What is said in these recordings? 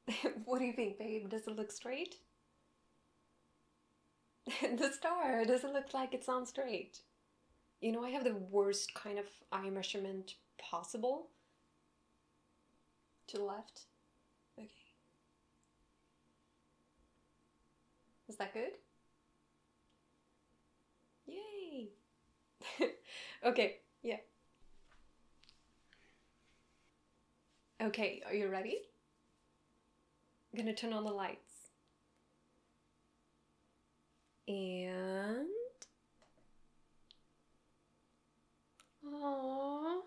What do you think, babe? Does it look straight? The star, does it look like it's on straight? You know, I have the worst kind of eye measurement possible. To the left. Okay. Is that good? Yay! Okay, yeah. Okay, are you ready? I'm gonna turn on the lights. And... Aww.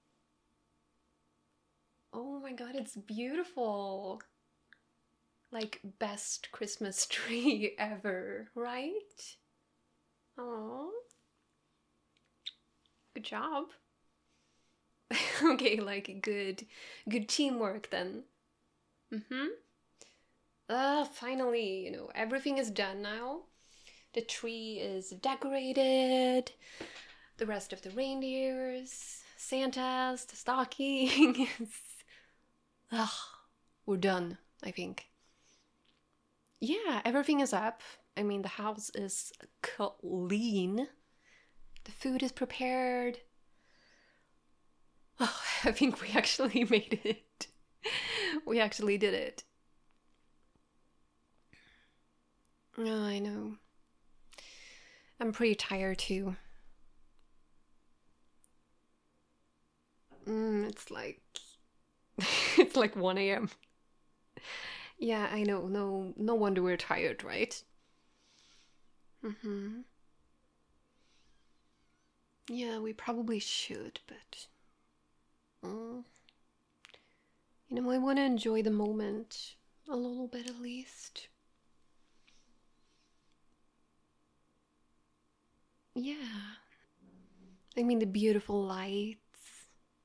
Oh my god, it's beautiful. Like, best Christmas tree ever, right? Aww. Good job. Okay, like good teamwork then. Mm-hmm. Finally, everything is done now. The tree is decorated. The rest of the reindeers, Santas, the stockings. Ugh, we're done, I think. Yeah, everything is up. I mean, the house is clean. The food is prepared. Oh, I think we actually made it. We actually did it. Oh, I know. I'm pretty tired too. It's like it's like 1 a.m. Yeah, I know. No wonder we're tired, right? Mm-hmm. Yeah, we probably should, but mm, I want to enjoy the moment a little bit at least. Yeah, I mean the beautiful lights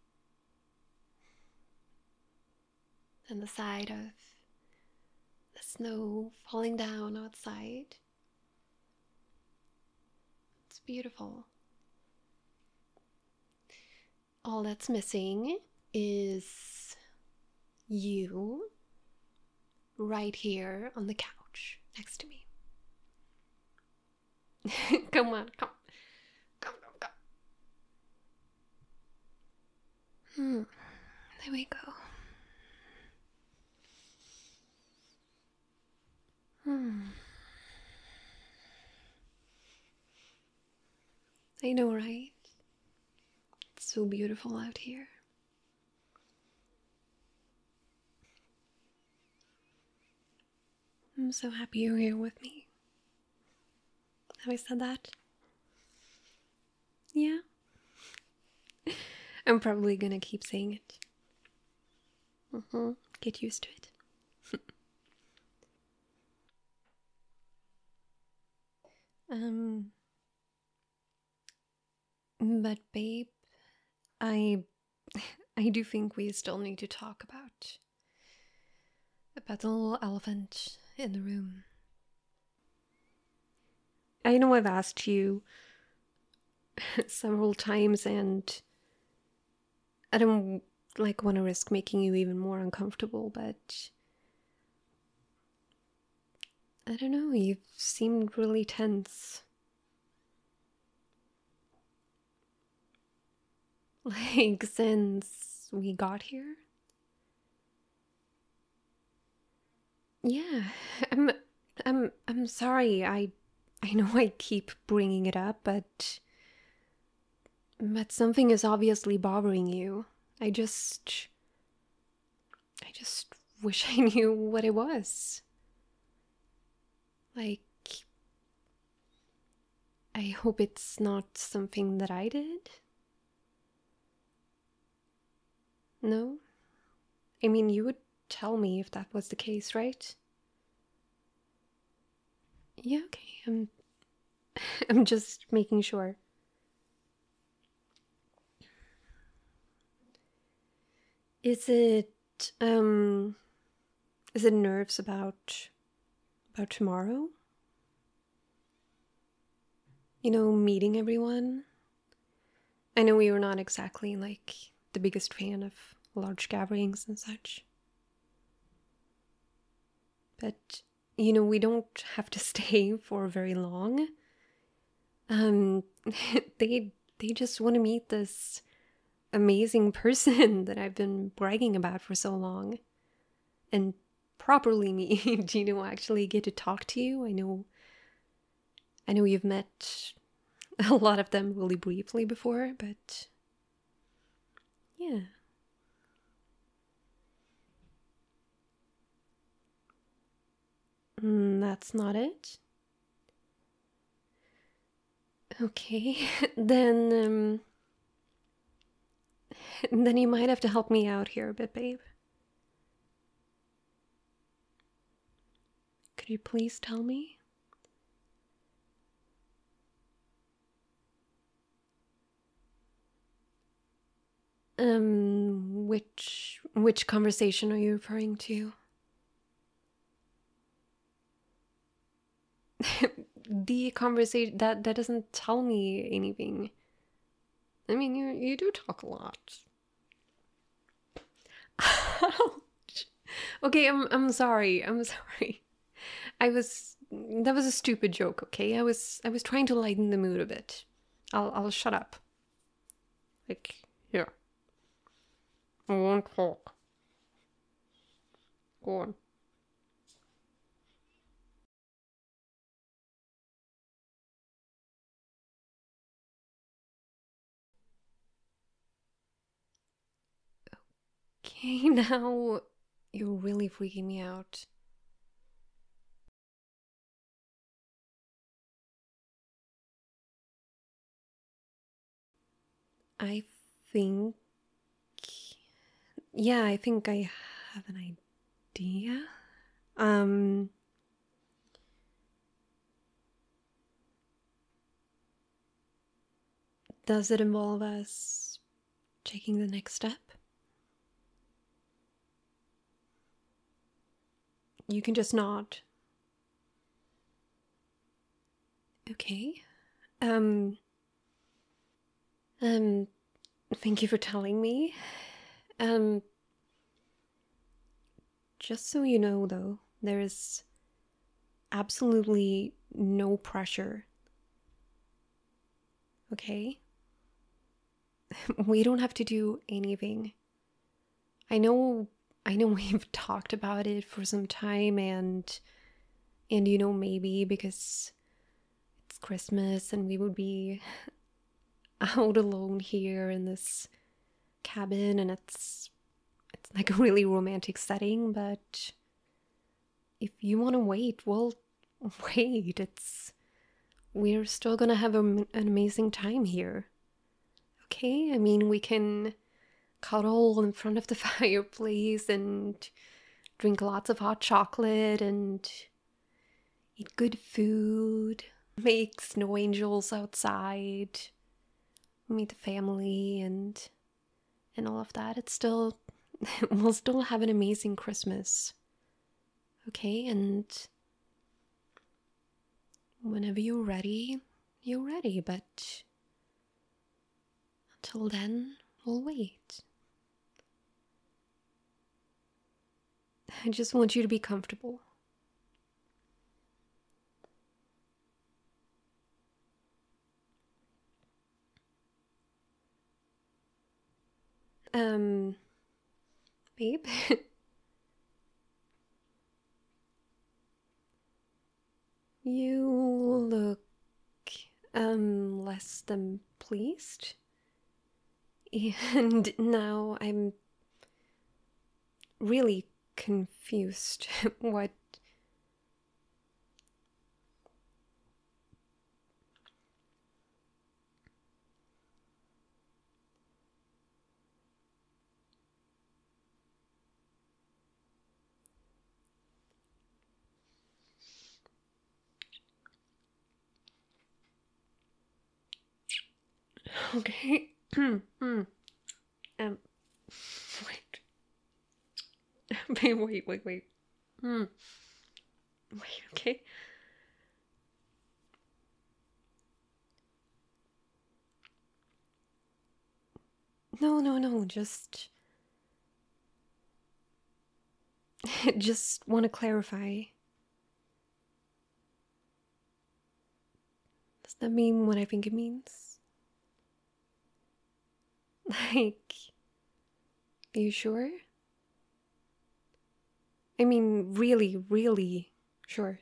and the sight of the snow falling down outside. It's beautiful. All that's missing is you right here on the couch next to me. Come on, come. Come, come, come. There we go. I know, right? It's so beautiful out here. I'm so happy you're here with me. Have I said that? Yeah? I'm probably gonna keep saying it. Get used to it. um, but babe, I I do think we still need to talk about the little elephant in the room. I know I've asked you several times, and I don't want to risk making you even more uncomfortable, but I don't know, you've seemed really tense. Like since we got here? Yeah, I'm I'm sorry. I know I keep bringing it up, but something is obviously bothering you. I just I just wish I knew what it was. Like, I hope it's not something that I did. No? I mean, you would tell me if that was the case, right? Yeah, okay. I'm just making sure. Is it um is it nerves about tomorrow? Meeting everyone? I know you're not exactly like the biggest fan of large gatherings and such. but we don't have to stay for very long. Um, they just want to meet this amazing person that I've been bragging about for so long, and properly meet. Actually get to talk to you. I know you've met a lot of them really briefly before, but yeah. That's not it. Okay, then then you might have to help me out here a bit, babe. Could you please tell me? Which conversation are you referring to? The conversation that doesn't tell me anything. I mean, you do talk a lot. Ouch. Okay, I'm sorry. I'm sorry. That was a stupid joke, okay? I was trying to lighten the mood a bit. I'll shut up. Like, here. I won't talk. Go on. Okay, now you're really freaking me out. I think. Yeah, I think I have an idea. Um, does it involve us taking the next step? You can just nod. Okay. Um, um, thank you for telling me. Um, just so you know, though, there is absolutely no pressure. Okay? We don't have to do anything. I know we've talked about it for some time, and maybe because it's Christmas and we would be out alone here in this cabin, and it's like a really romantic setting, but if you want to wait, well, wait. It's We're still gonna have an amazing time here. Okay? I mean, we can cuddle in front of the fireplace and drink lots of hot chocolate and eat good food, make snow angels outside, meet the family and all of that. It's still we'll still have an amazing Christmas. Okay? And whenever you're ready, but until then, we'll wait. I just want you to be comfortable. Um, Babe, you look less than pleased. And now I'm really confused. What? Okay. Um, wait. Wait. Wait, okay. No, just Just want to clarify. Does that mean what I think it means? Like, are you sure? I mean, really, really sure.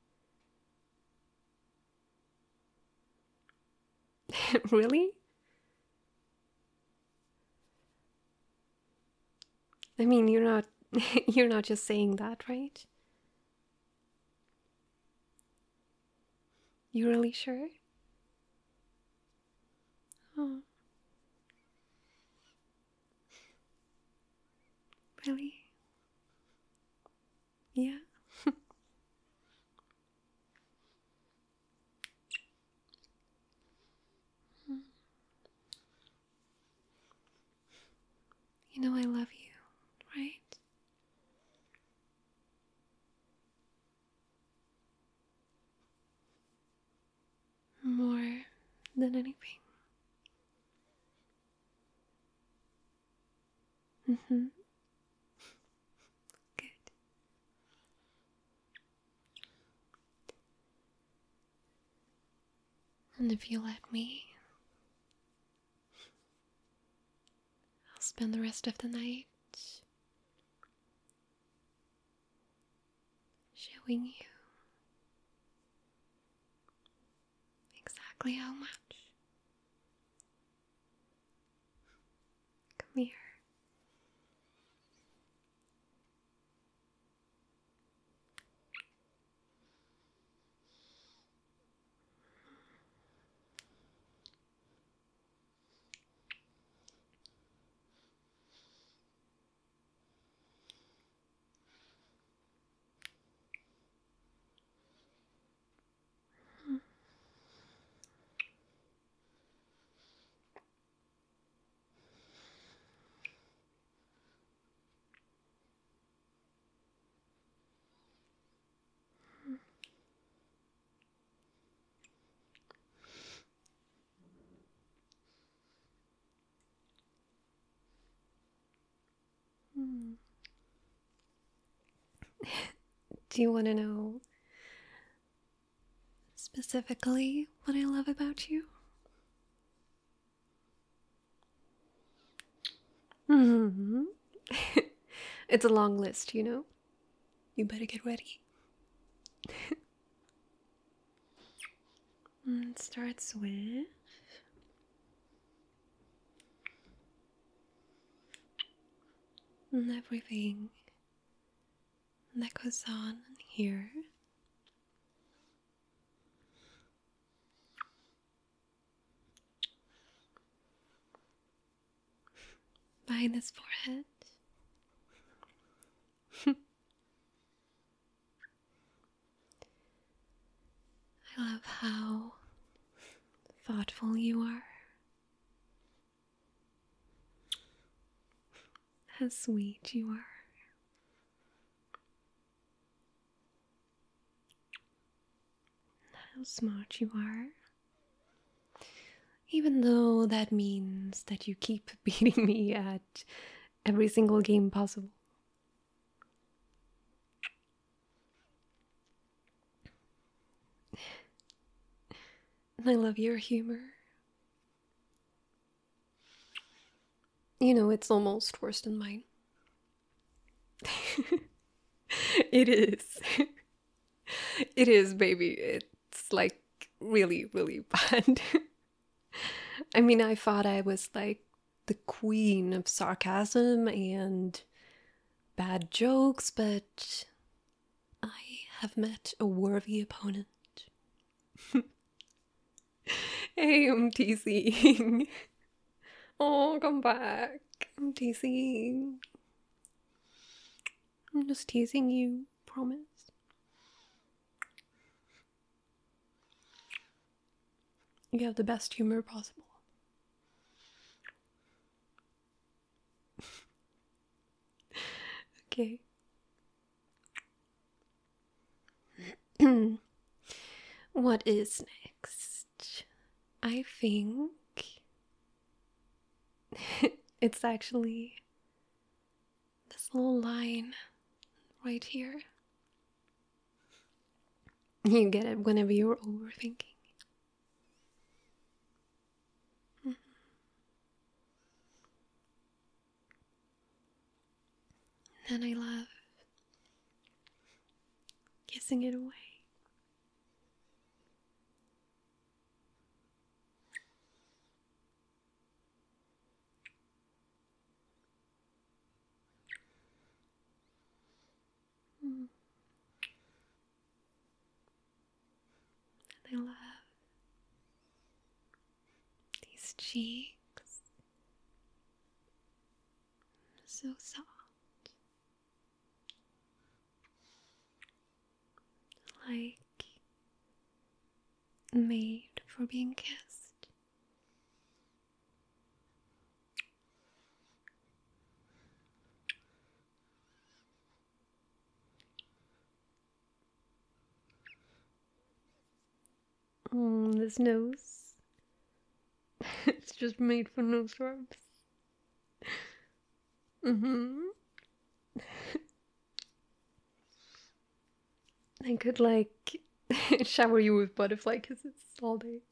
Really? I mean, you're not you're not just saying that, right? You really sure? Oh, really? Yeah. You know I love you, right? More than anything. Mm-hmm. Good. And if you let me, I'll spend the rest of the night showing you exactly how much. Come here. Hmm. Do you want to know specifically what I love about you? Hmm. It's a long list, you know? You better get ready. It starts with everything that goes on here. Behind his forehead. I love how thoughtful you are. How sweet you are. How smart you are. Even though that means that you keep beating me at every single game possible. And I love your humor. You know, it's almost worse than mine. It is. It is, baby. It's like really, really bad. I mean, I thought I was like the queen of sarcasm and bad jokes, but I have met a worthy opponent. Hey, I'm teasing. Oh, come back. I'm teasing. I'm just teasing you, promise. You have the best humor possible. Okay. What is next? I think it's actually this little line right here. You get it whenever you're overthinking. Mhm. And I love kissing it away. Mm. And I love these cheeks. So soft. Like made for being kissed. This nose. It's just made for nose rubs. I could like shower you with butterfly kisses all day.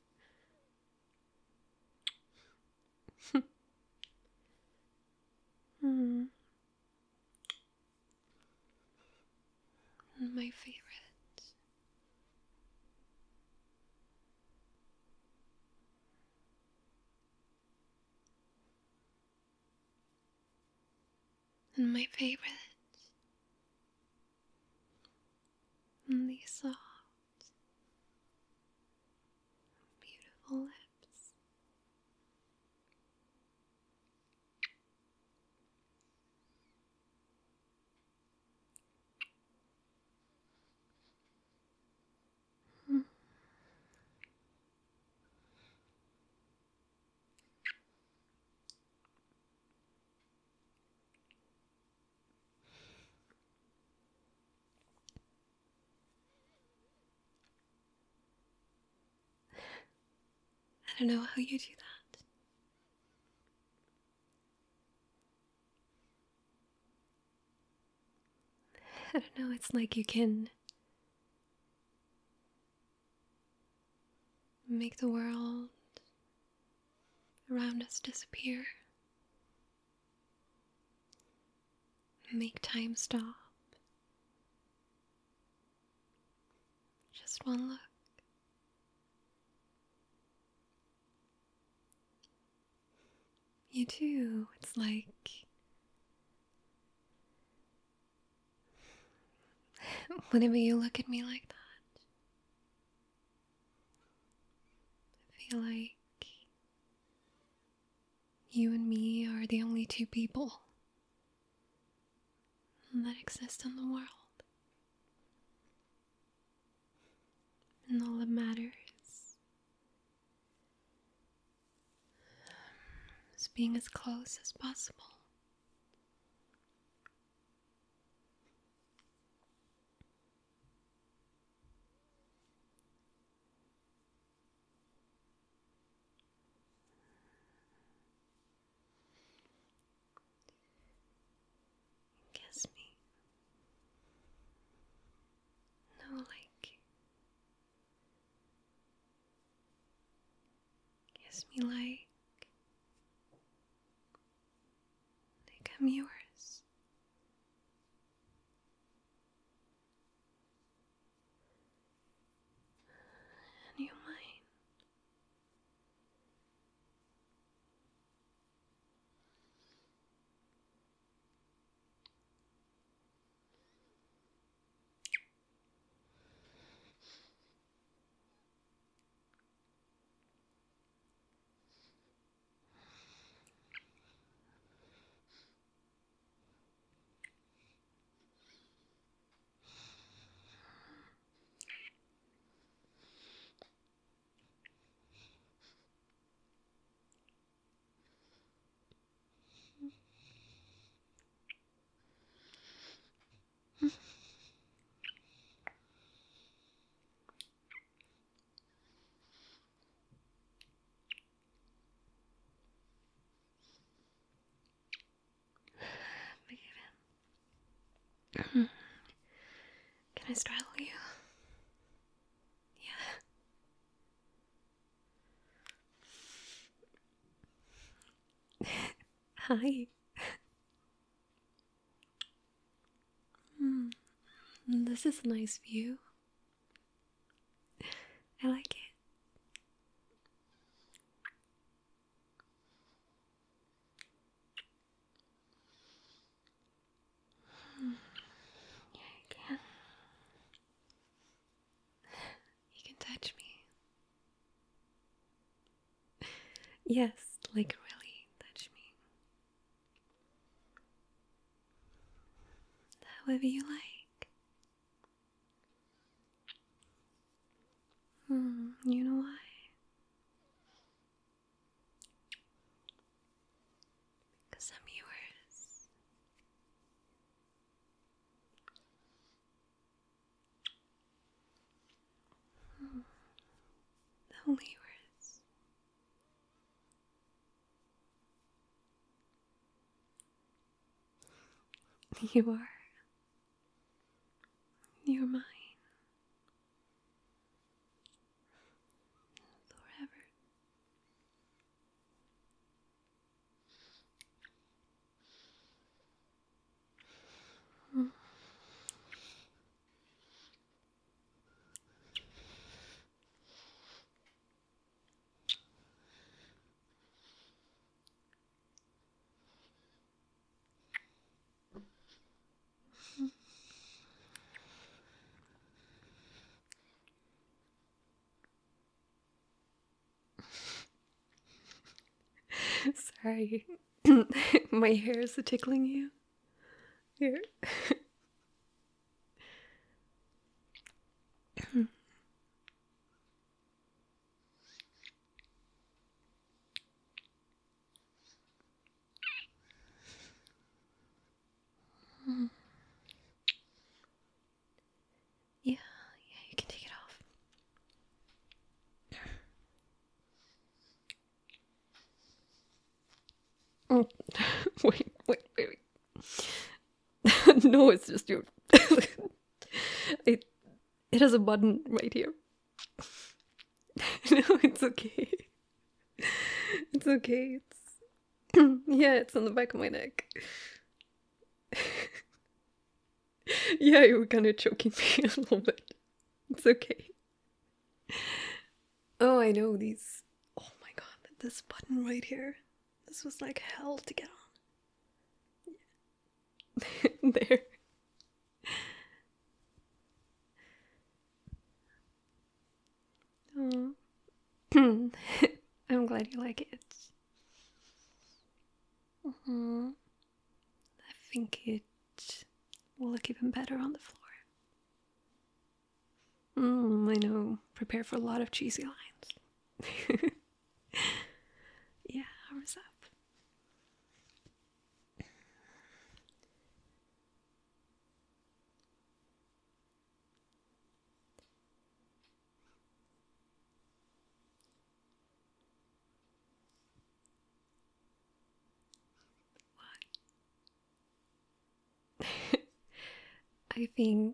Mm. My favorite. And my favorite. And these soft, beautiful lips. Mm. I don't know how you do that. I don't know, it's like you can make the world around us disappear. Make time stop. Just one look. You too. It's like whenever you look at me like that, I feel like you and me are the only two people that exist in the world. And all that matters is being as close as possible. Kiss me. No, kiss me like I'm yours. And you're mine. Can I straddle you? Yeah. Hi. This is a nice view. I like it. Yeah, you can. You can touch me. Yes, like really touch me. However you like. You know why? Because I'm yours. Only yours. You are. You're mine. Forever. Sorry. My hair is tickling you. Here. Yeah, you can take it off. Wait. No, it's just your. it has a button right here. No, it's okay. It's okay. Yeah, it's on the back of my neck. Yeah, you were kind of choking me a little bit. It's okay. Oh, I know these. Oh my god, this button right here. This was like hell to get on. There. Oh. I'm glad you like it. I think it will look even better on the floor. I know. Prepare for a lot of cheesy lines. Yeah, what's up? I think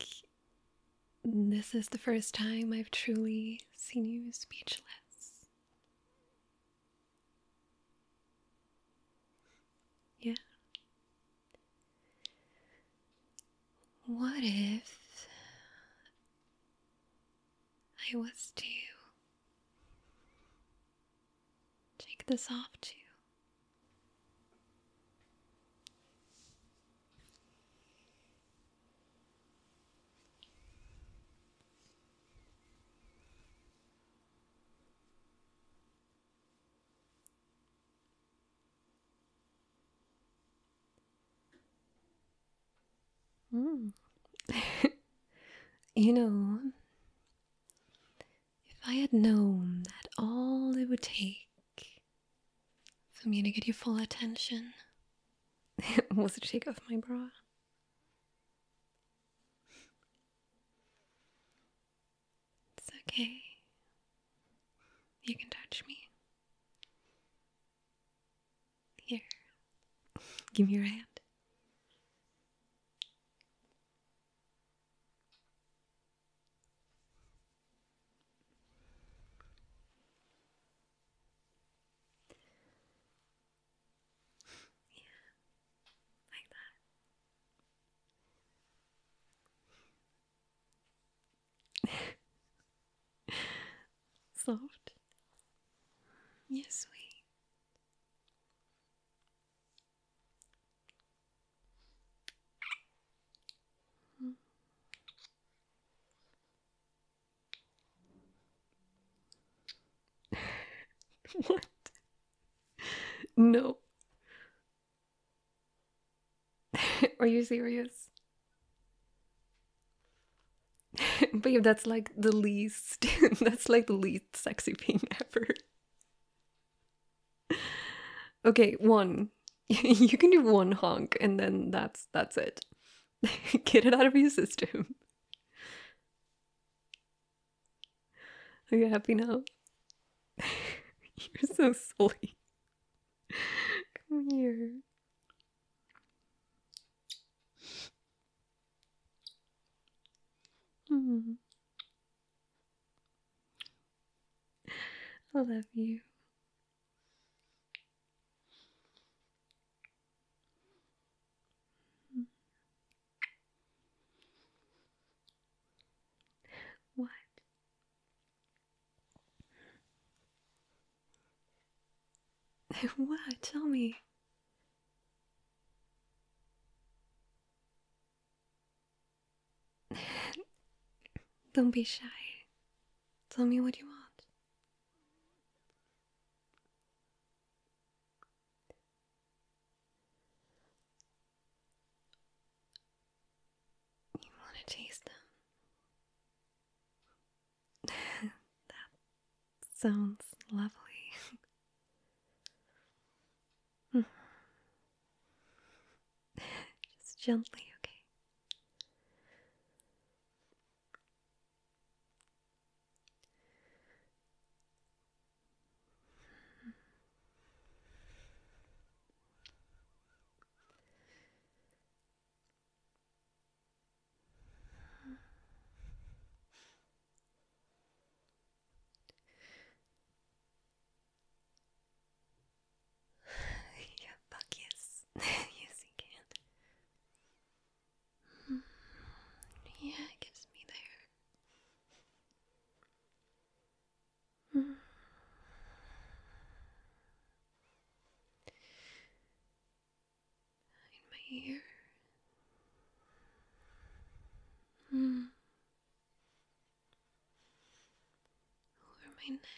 this is the first time I've truly seen you speechless. Yeah. What if I was to take this off too? You know, if I had known that all it would take for me to get your full attention was to take off my bra. It's okay. You can touch me. Here. Give me your hand. Soft. You're sweet. What? No. Are you serious? Babe, that's like the least that's like the least sexy thing ever. Okay, one. You can do one honk and then that's it. Get it out of your system. Are you happy now? You're so silly. Come here. Hmm. I love you. What? What? Tell me. Don't be shy. Tell me what you want. You want to taste them? That sounds lovely. Just gently, okay? Yeah, fuck yes. Yes, you can. Yeah, it gives me there. In my ear. Over my neck.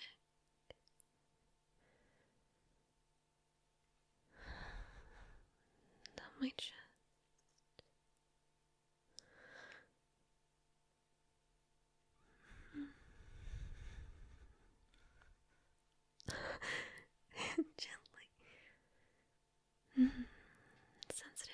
Down my chest. Gently. Sensitive.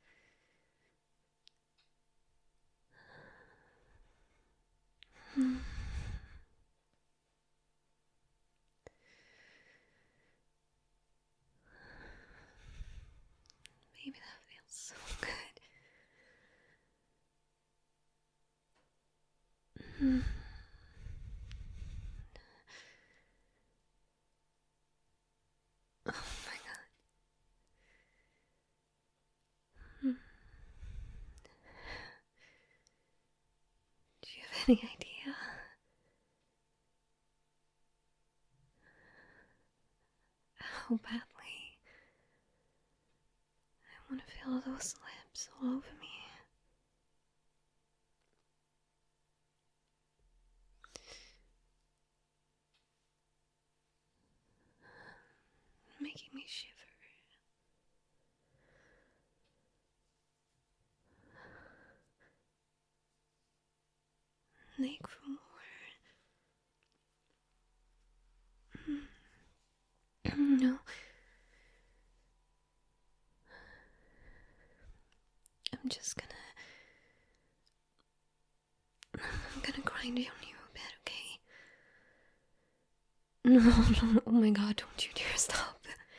Maybe that feels so good. Oh my god. Do you have any idea how badly I want to feel those lips all over me? Making me shiver. And ache for more. No. I'm just gonna... I'm gonna grind on you a bit, okay? No, no, oh my god, don't you dare stop.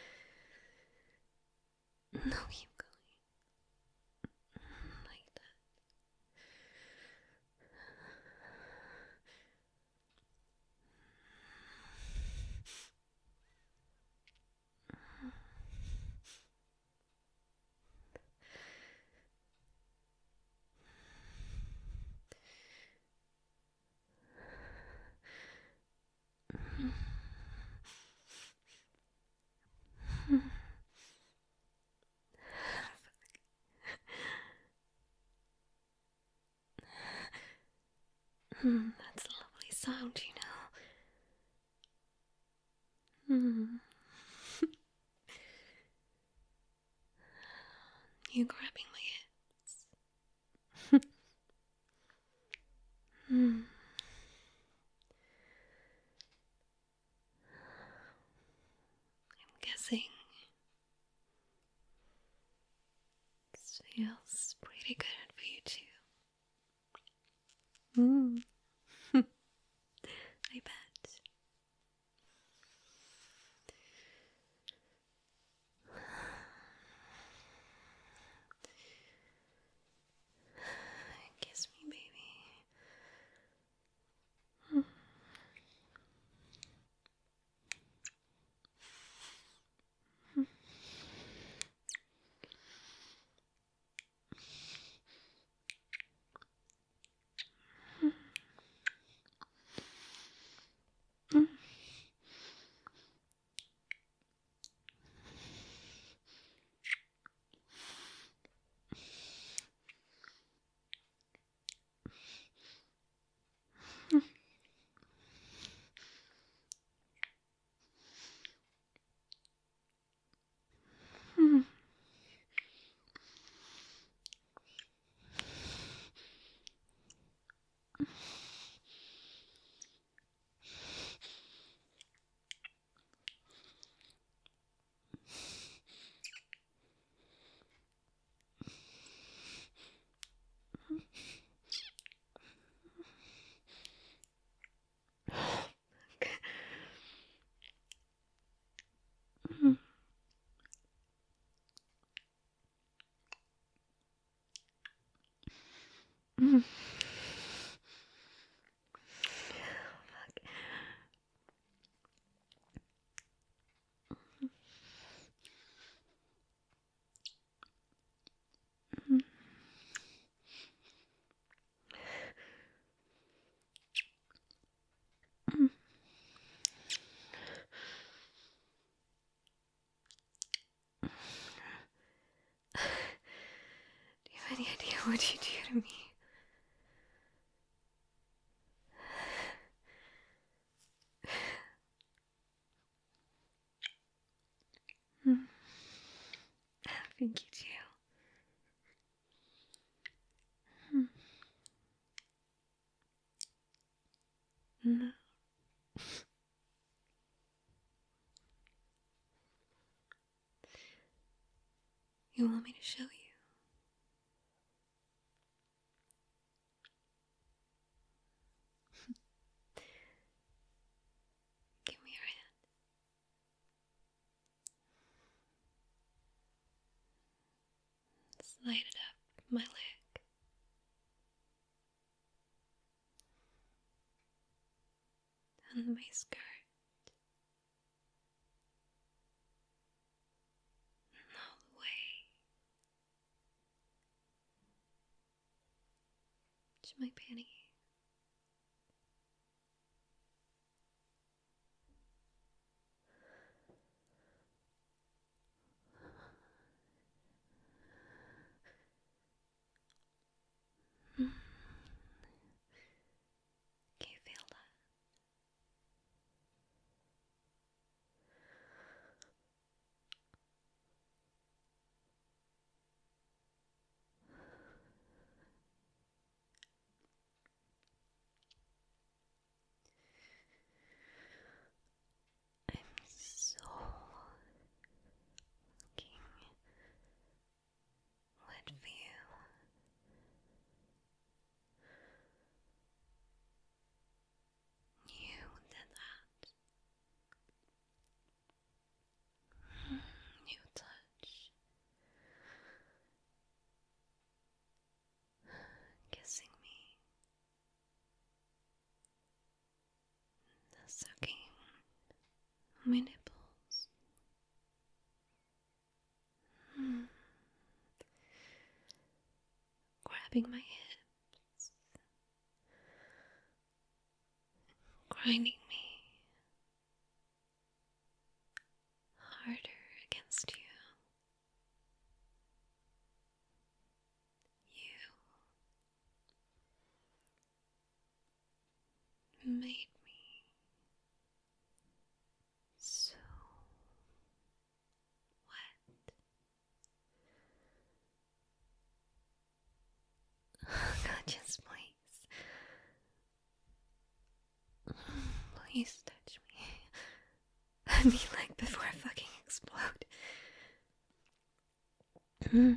No, keep going. Like that. That's a lovely sound, you know. You grabbing my hips. I'm guessing this feels pretty good for you too. I bet. Kiss me, baby. Do you have any idea what you do to me? I think you do. No. You want me to show you? Give me your hand. Slide it up my leg. And my skirt. And all the way to my panty. Can you feel that? I'm so fucking wet for you. You did that. You touch. Kissing me. Sucking my nipples. Grabbing my hips. Grinding me harder against you. You made me so wet. God, just please. Please touch me. I mean, like, before I fucking explode. No,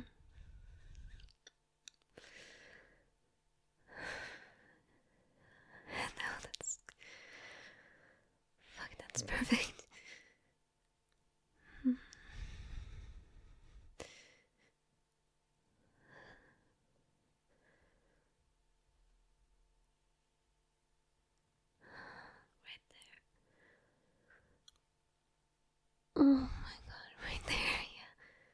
that's... Fuck, that's perfect. Right there. Oh my god, right there, yeah.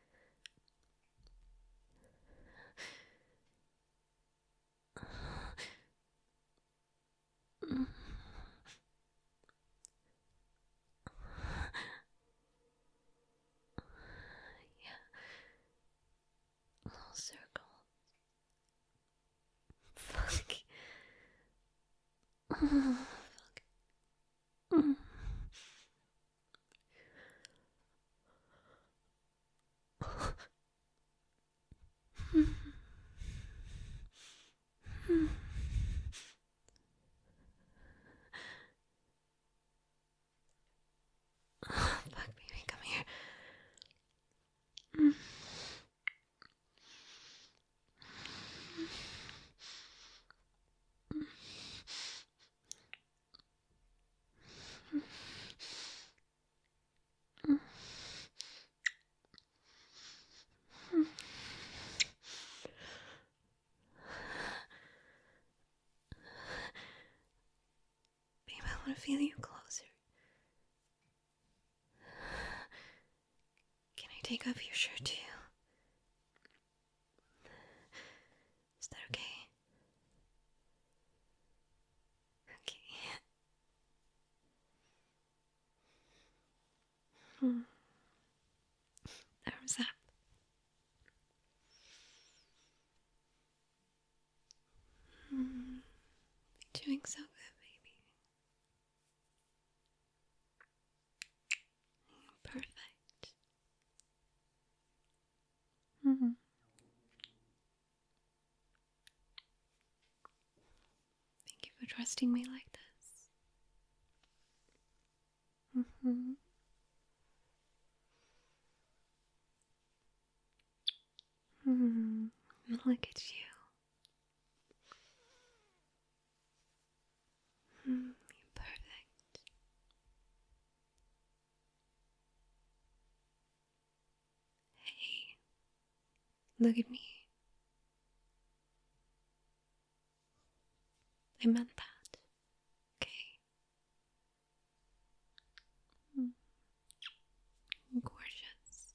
Yeah. Little circle. Fuck. Fuck. Fuck, baby, come here. Babe, I want to feel you closer. Can I take off your shirt too? Is that okay? Okay. Arms up. Doing so good, baby. Perfect. Thank you for trusting me like this. Look at you. You're perfect. Hey, look at me. I meant that. Okay. Gorgeous.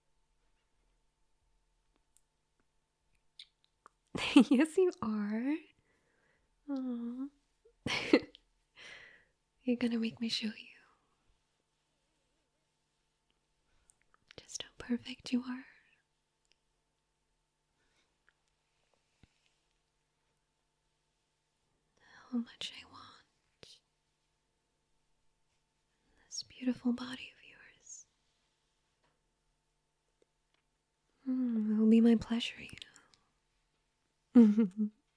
Yes, you are. Aww. You're gonna make me show you just how perfect you are. How much I want this beautiful body of yours. It will be my pleasure, you know.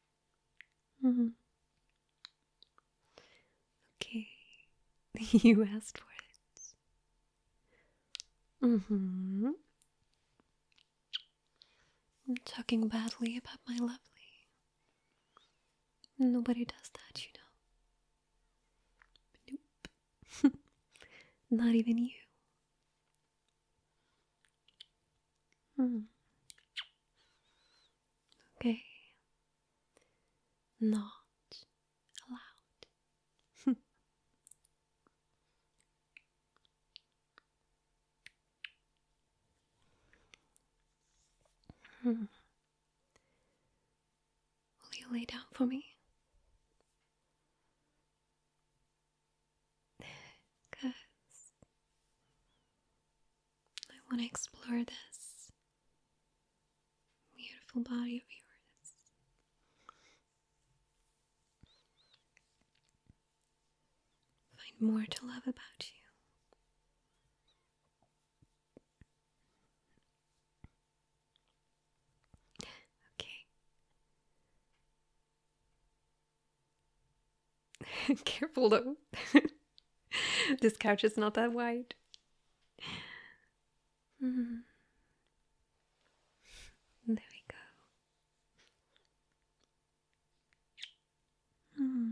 Okay. You asked for it. I'm talking badly about my lovely. Nobody does that, you know. Nope. Not even you. Okay. Not allowed. Will you lay down for me? Because I want to explore this beautiful body of yours. more to love about you. Okay. Careful though. This couch is not that wide. Mm. There we go. Mm.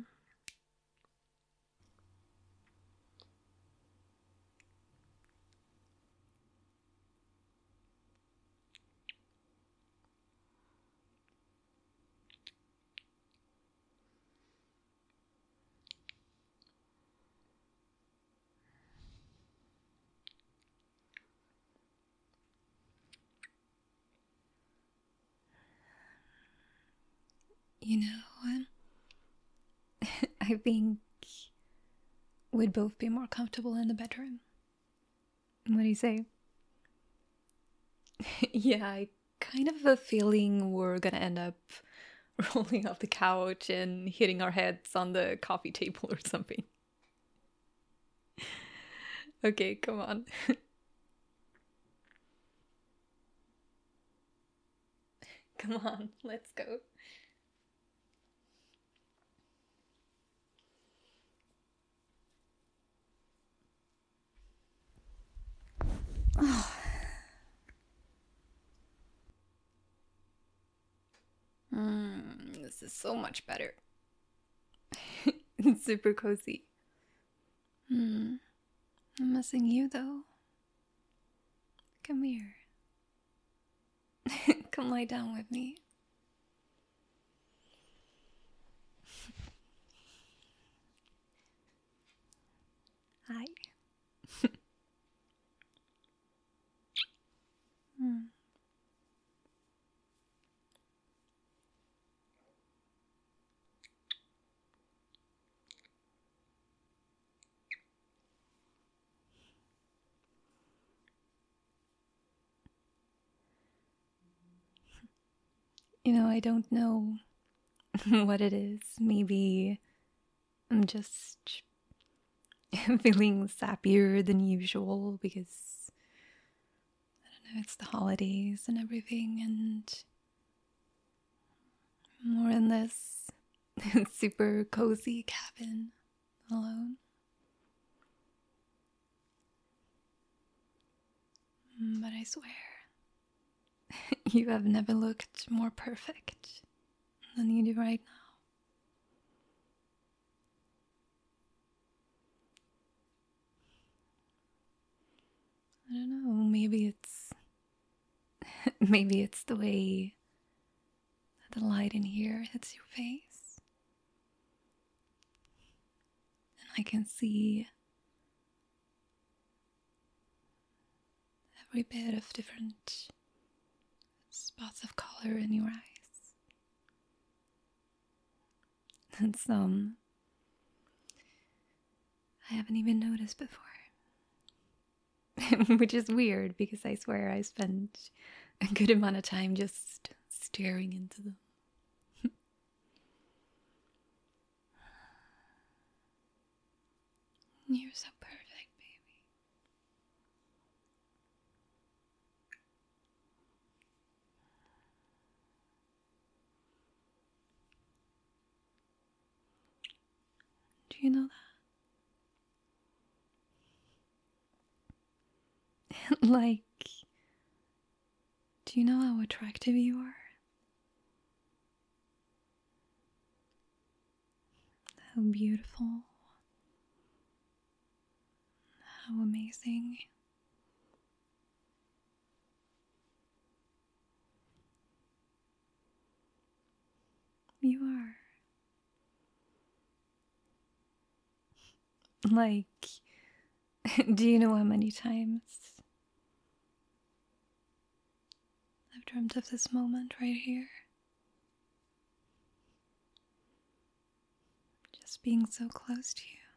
You know, I think we'd both be more comfortable in the bedroom. What do you say? Yeah, I kind of have a feeling we're gonna end up rolling off the couch and hitting our heads on the coffee table or something. Okay, come on. Come on, let's go. Oh. This is so much better. It's super cozy. I'm missing you though. Come here. Come lie down with me. Hi. Mm. You know, I don't know what it is. Maybe I'm just feeling sappier than usual because, I don't know, it's the holidays and everything, and more in this super cozy cabin alone. But I swear, you have never looked more perfect than you do right now. I don't know, maybe it's maybe it's the way that the light in here hits your face. And I can see every bit of different spots of color in your eyes. And some I haven't even noticed before. Which is weird because I swear I spent a good amount of time just staring into them. You're so perfect, baby. Do you know that? Like, do you know how attractive you are? How beautiful. How amazing. You are. Like, do you know how many times I've dreamt of this moment right here? Just being so close to you.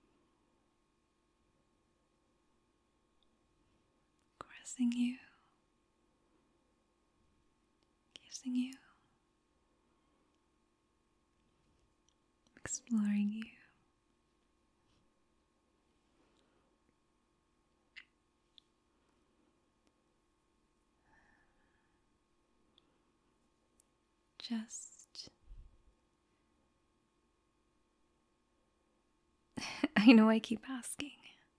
Caressing you. Kissing you. Exploring you. just... I know I keep asking.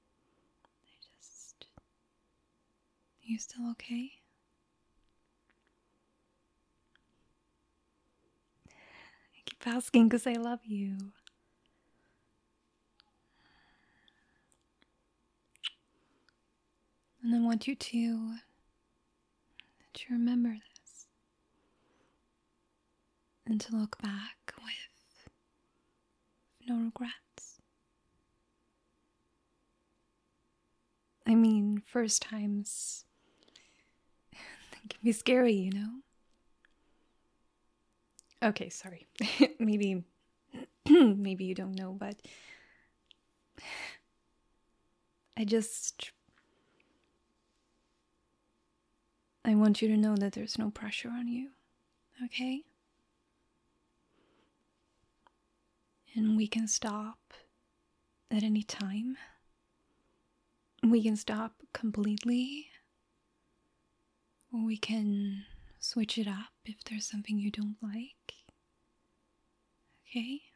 You still okay? I keep asking because I love you. And I want you to remember this. And to look back with no regrets. I mean, first times can be scary, you know? Okay, sorry. maybe you don't know, but I want you to know that there's no pressure on you, okay? And we can stop at any time. We can stop completely, or we can switch it up if there's something you don't like, okay?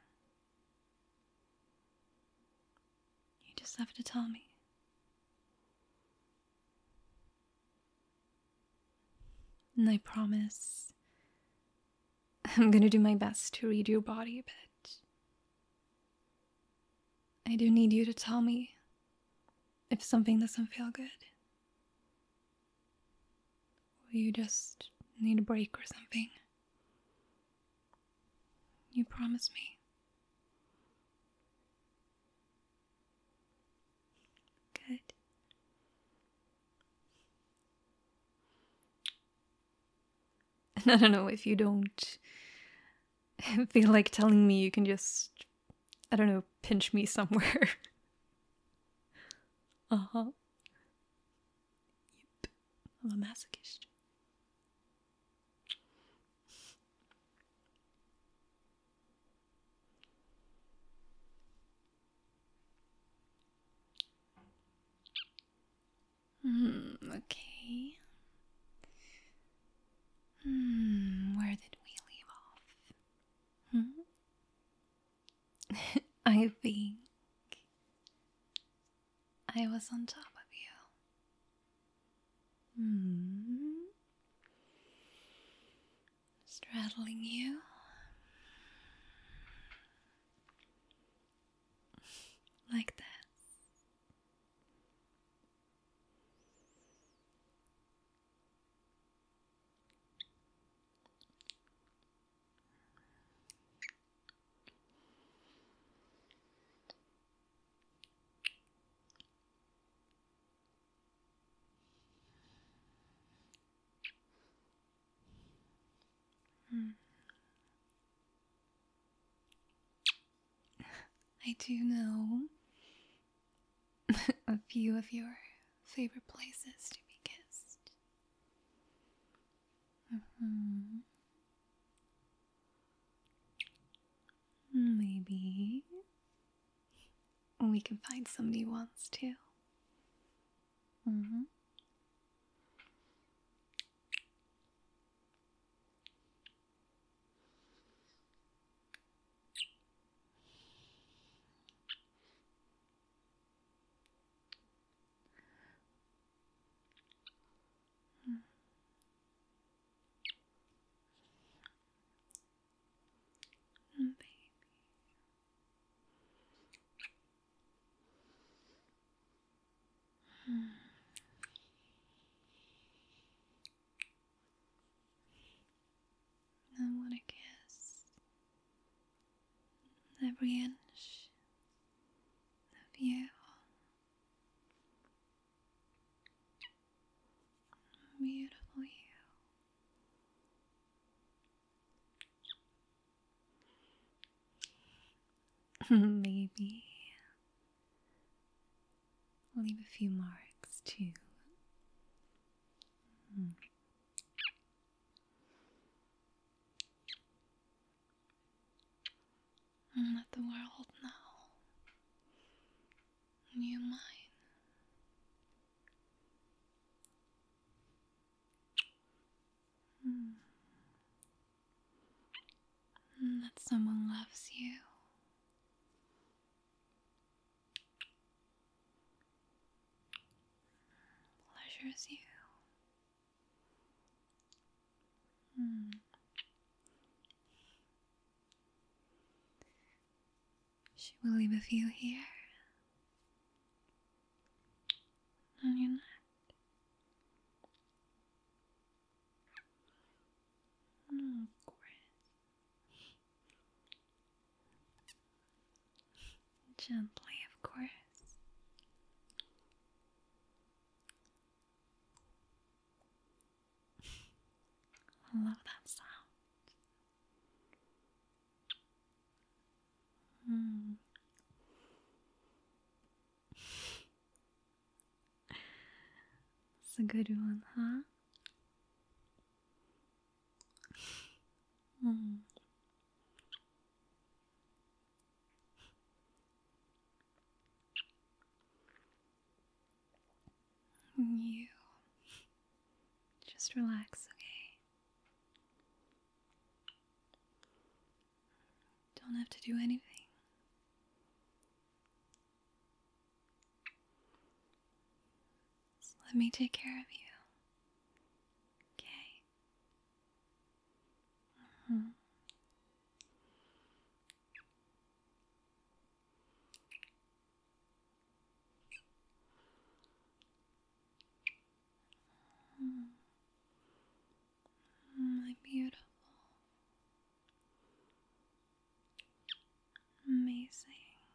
You just have to tell me. And I promise I'm gonna do my best to read your body a bit. I do need you to tell me if something doesn't feel good. Or you just need a break or something. You promise me. Good. And I don't know, if you don't feel like telling me, you can just, I don't know, pinch me somewhere. Uh-huh. Yep. I'm a masochist. Okay. Where did we leave off? I think I was on top of you. Straddling you. Like that. I do know a few of your favorite places to be kissed. Maybe we can find some new ones too. Baby. I want to kiss every inch of you. Beautiful you. Maybe leave a few marks too. Let the world know you're mine. reassures you. Hmm. She will leave a few here on your neck. Of course. Gently, of course. I love that sound. It's a good one, huh? You just relax, okay? Don't have to do anything. Just let me take care of you, okay? My beautiful, amazing,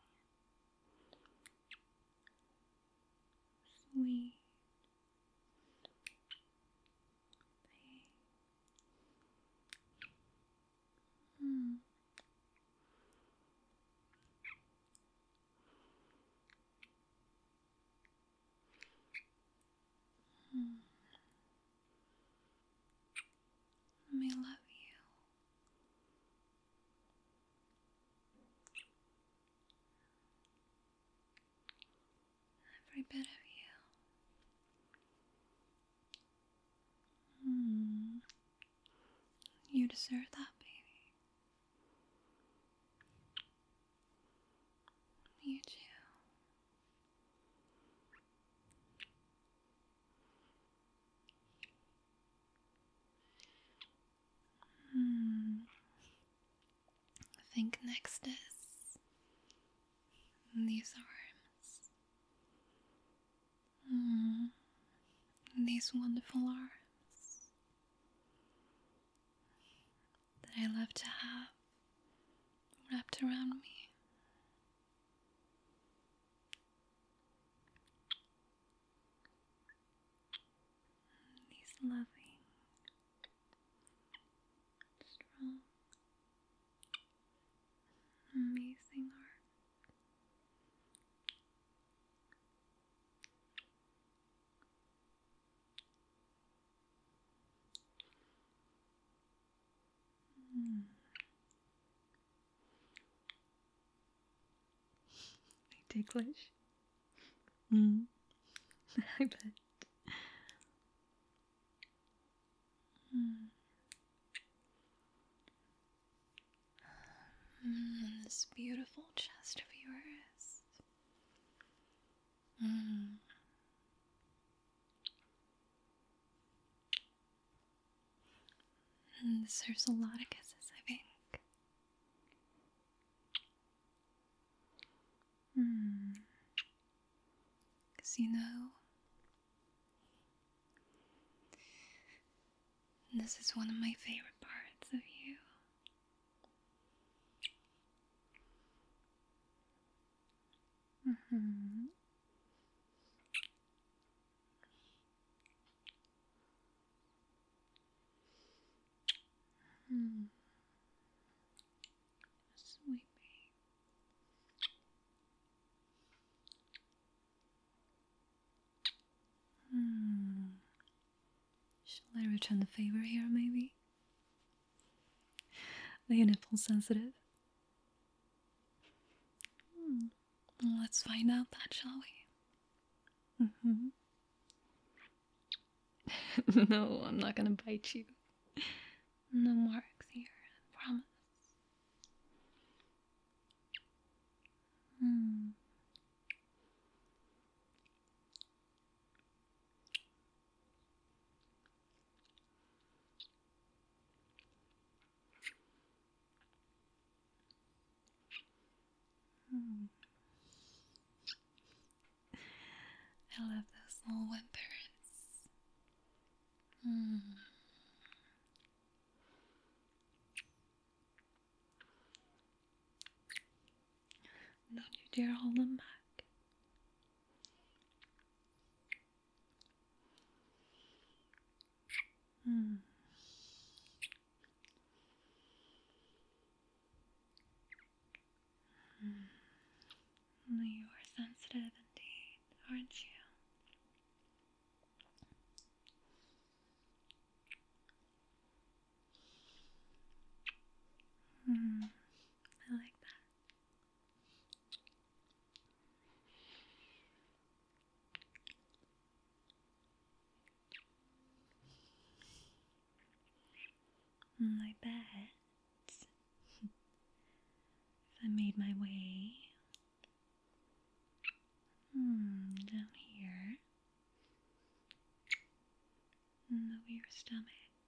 sweet babe. Let me love you. Every bit of you. You deserve that, baby. You do. I think next is these arms. These wonderful arms that I love to have wrapped around me. These loving, strong, amazing arms. Ticklish. I bet. This beautiful chest of yours. Deserves a lot of kisses, I think. Because you know, this is one of my favorite parts of you. Sweet babe. Shall I return the favor here, maybe? Are your nipples sensitive? Let's find out that, shall we? No, I'm not gonna bite you. No marks here, I promise. I love those little whimpers. Mm. Don't you dare hold them back. Mm. You are sensitive indeed, aren't you? I like that. I bet if I made my way down here over your stomach,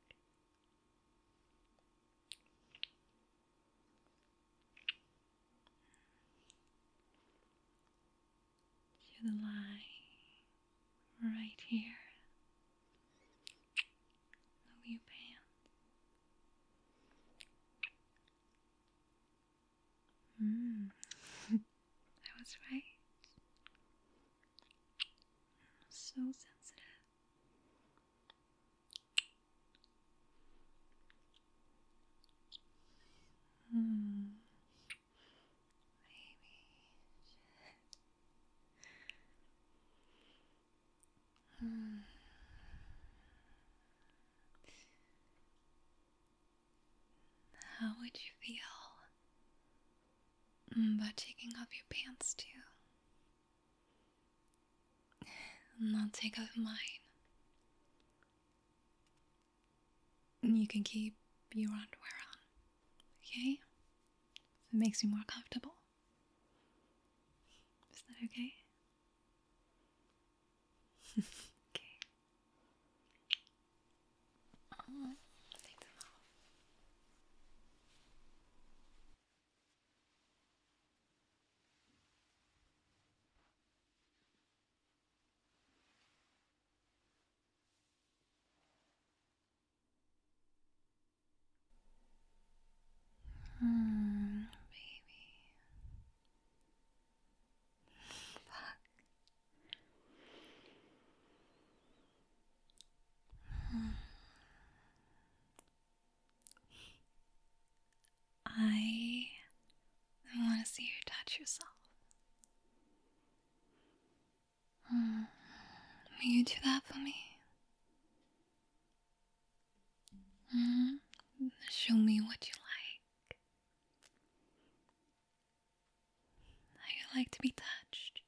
to the line right here over your pants. I was right. So sensitive. Baby. How would you feel about taking off your pants too? And I'll take off mine. And you can keep your underwear on, okay? If it makes you more comfortable. Is that okay? Okay. Take them off. Baby. Fuck. I want to see you touch yourself. Will you do that for me? Show me what you like. How you like to be touched.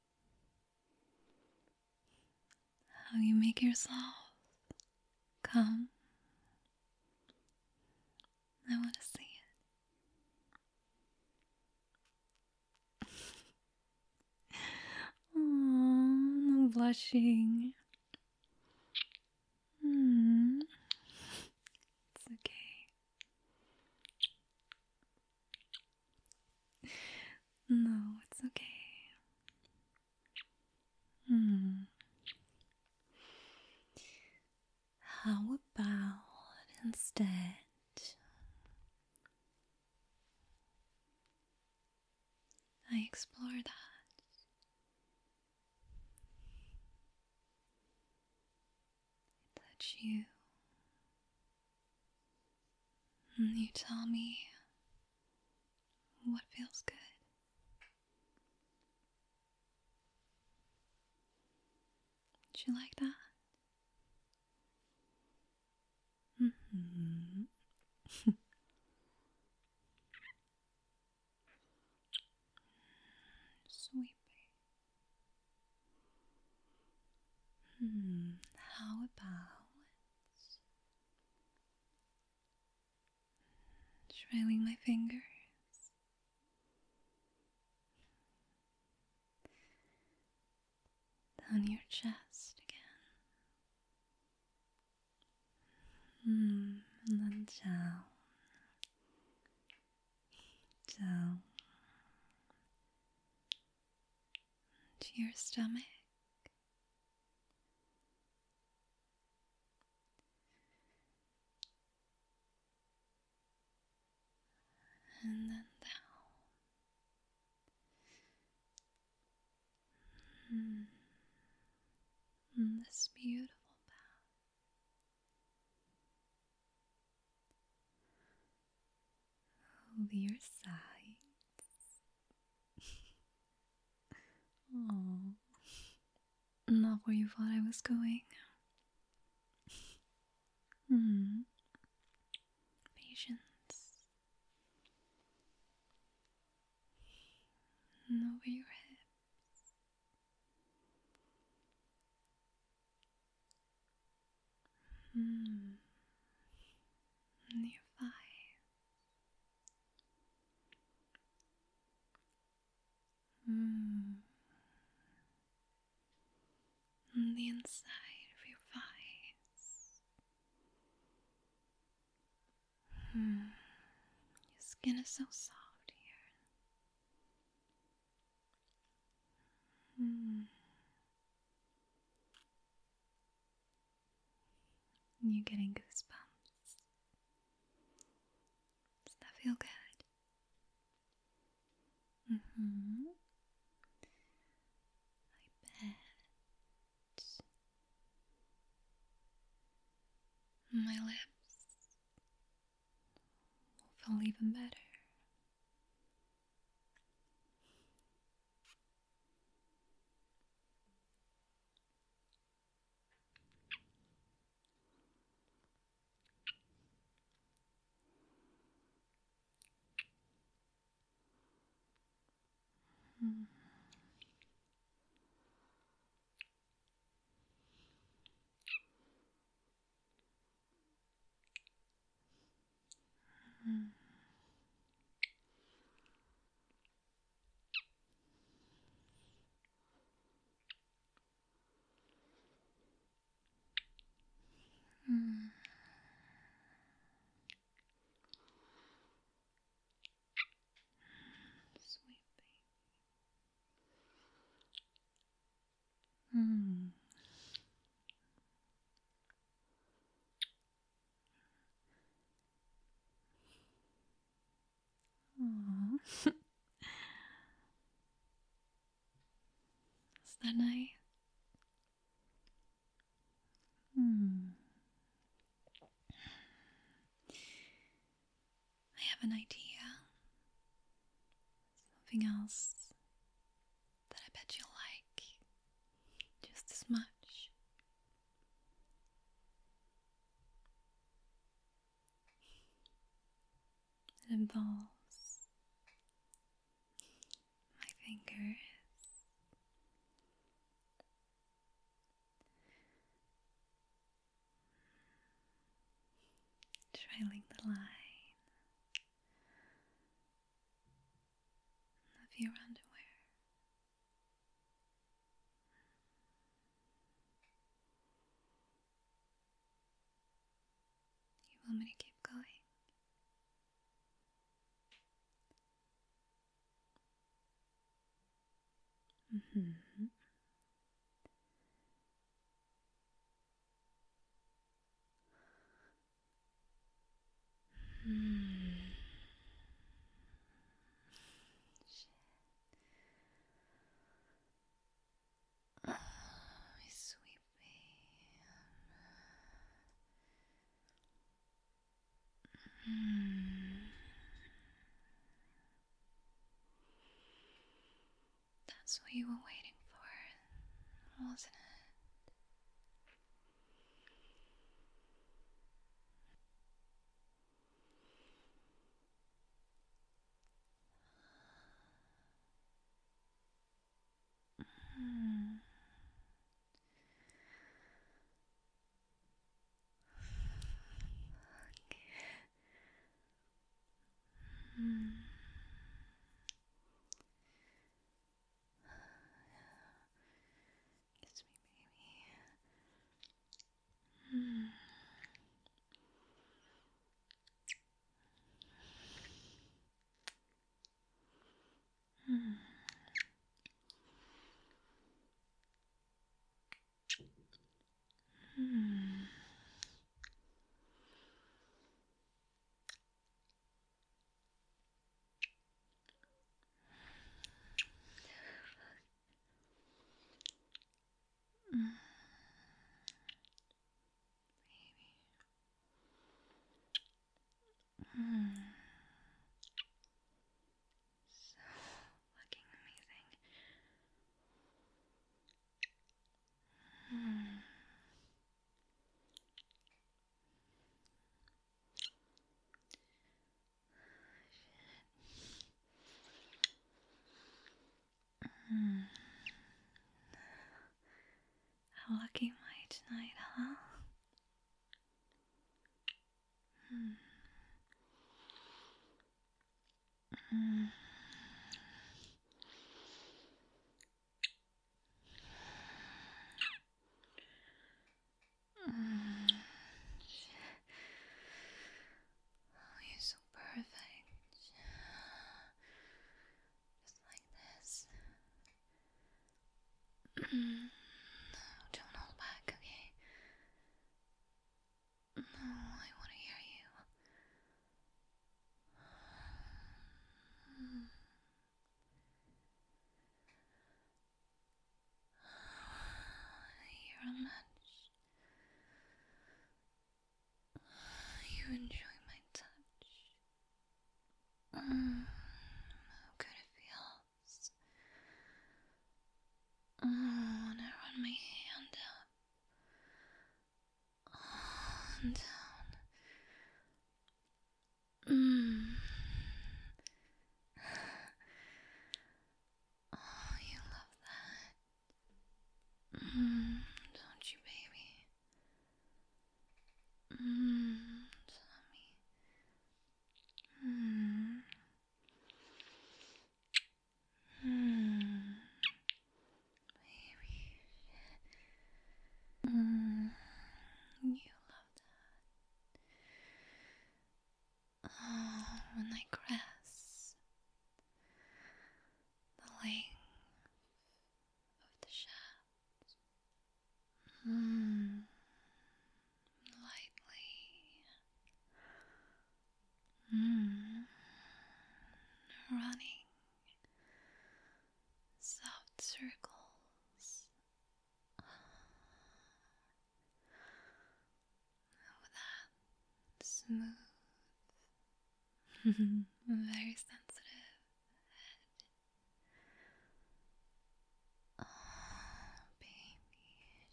How you make yourself come. I want to see it. Aww, no blushing. It's okay. No, it's okay. How about instead I explore that? I touch you. And you tell me what feels good. Would you like that? Sweet baby. How about trailing my fingers down your chest again. And then down, down to your stomach. and then down. This beautiful path. Over your sides. Oh, not where you thought I was going. Patience. And over your hips. And your thighs. And the inside of your thighs. Your skin is so soft here. You're getting goosebumps. Does that feel good? I bet. My lips will feel even better. Sweet baby. Aww. Is that nice? I have an idea. Something else that I bet you'll like just as much. It involves my fingers. Trailing the line of your underwear. You want me to keep going? Oh, my sweet babe. That's what you were waiting for, wasn't it? Kiss me, baby. Mm. So fucking amazing. Mm. Mm. How lucky am I tonight, huh? Mm. Mm. Mm. Oh, you're so perfect. Just like this. Mm. Don't hold back, okay? No, I want to hear you. Mm. You're a match. You enjoy my touch. How good it feels. When I run my hand up and down. Oh, you love that. Don't you, baby? Tommy. Mm. Baby. You love that. Oh, when I caress the length of the shaft. Lightly. Running soft circles of that smooth, very sensitive head. Oh, baby.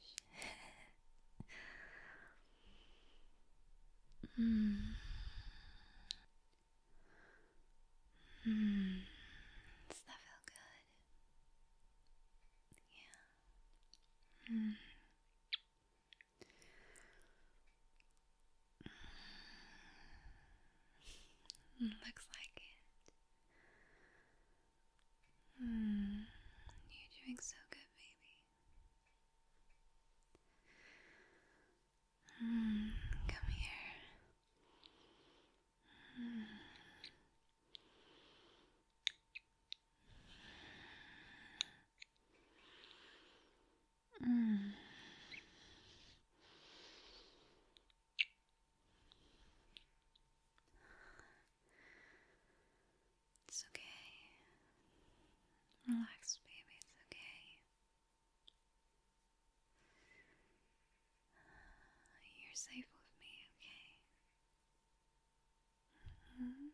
Mm. Does that feel good? Yeah. Looks like it. You're doing so good, baby. Come here. Mm. It's okay. Relax, baby. It's okay. You're safe with me, okay? Mm.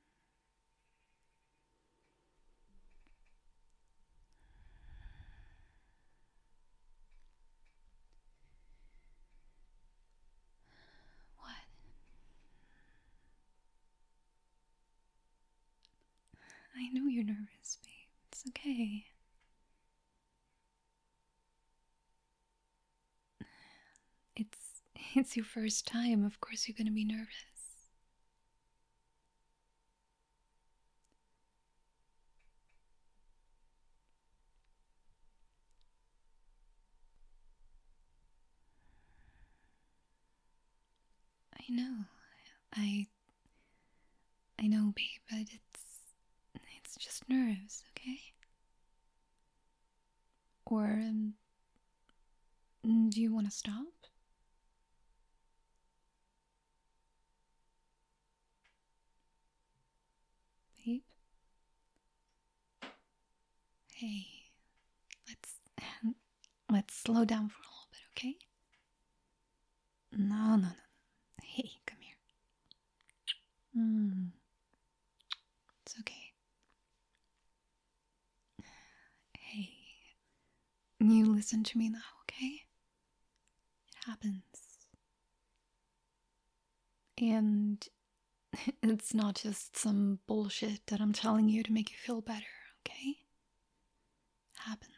What? I know you're nervous, babe. It's okay. It's it's your first time. Of course you're gonna be nervous. I know. I I know, babe, but it's just nerves, okay? Or do you want to stop? Babe? Hey, let's let's slow down for a little bit, okay? No. Hey, come here. You listen to me now, okay? It happens. And it's not just some bullshit that I'm telling you to make you feel better, okay? It happens.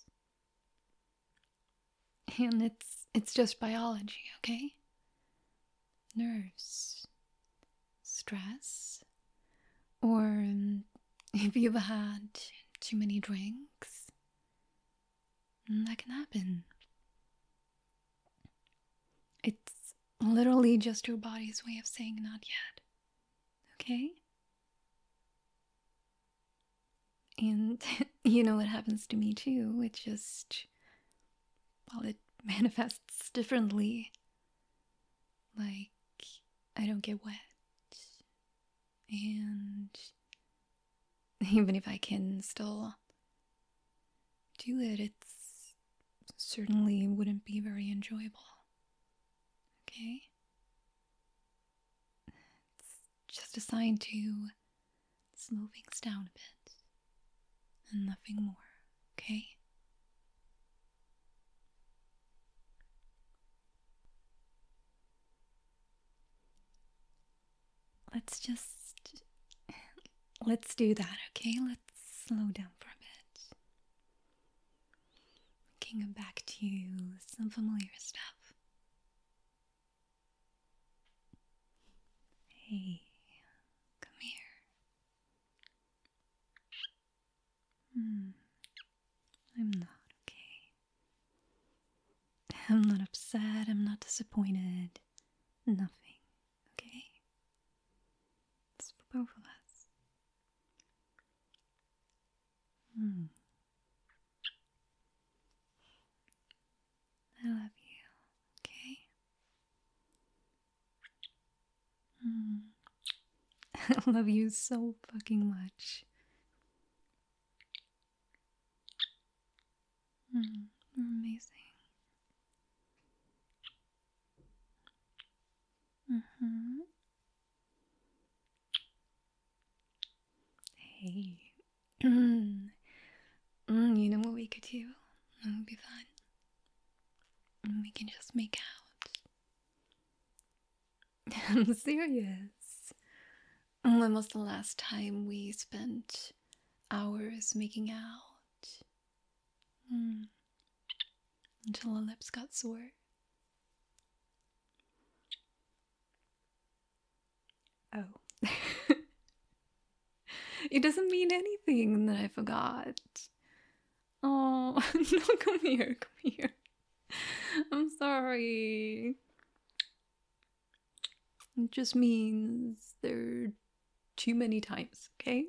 And it's just biology, okay? Nerves, stress, or if you've had too many drinks, that can happen. It's literally just your body's way of saying not yet, okay? And you know what happens to me too? It just, well, it manifests differently. Like, I don't get wet. And even if I can still do it, it's certainly wouldn't be very enjoyable. Okay? It's just a sign to slow things down a bit. And nothing more. Okay? Let's do that, okay? Let's slow down for a bit. We can go back to some familiar stuff. Hey, come here. I'm not okay. I'm not upset. I'm not disappointed. Nothing, okay? It's for both of us. I love you, okay? I love you so fucking much. You're amazing. Hey. You know what we could do? That would be fun. We can just make out. I'm serious. When was the last time we spent hours making out? Until our lips got sore. Oh. It doesn't mean anything that I forgot. Oh, no, come here. I'm sorry. It just means there are too many times, okay?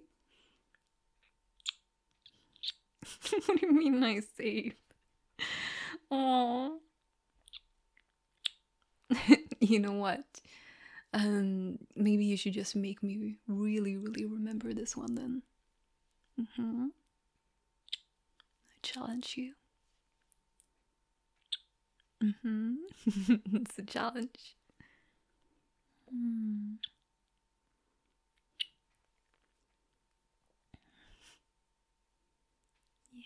What do you mean nice safe? Oh. You know what? Maybe you should just make me really, really remember this one then. I challenge you. It's a challenge. Yeah.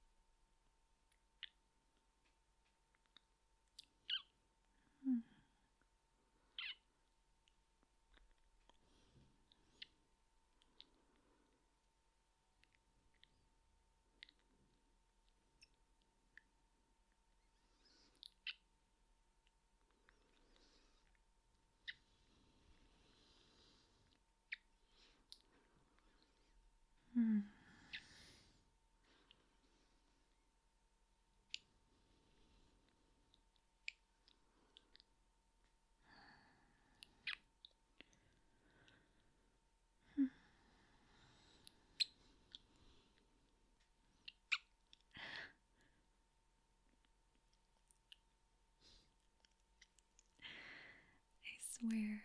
I swear,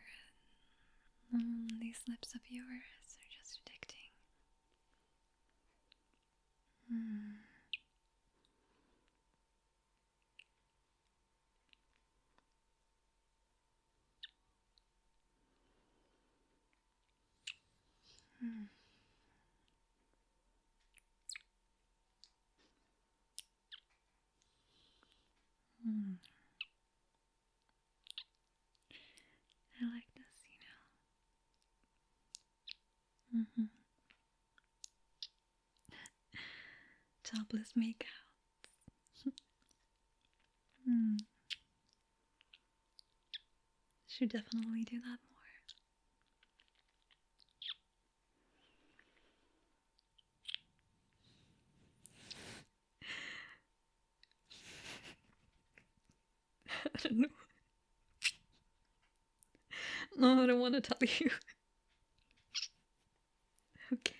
these lips of yours are just addicting. Hmm. I like this, Mm-hmm. Topless makeout. Hmm. Should definitely do that more. I don't know. No, I don't want to tell you. Okay.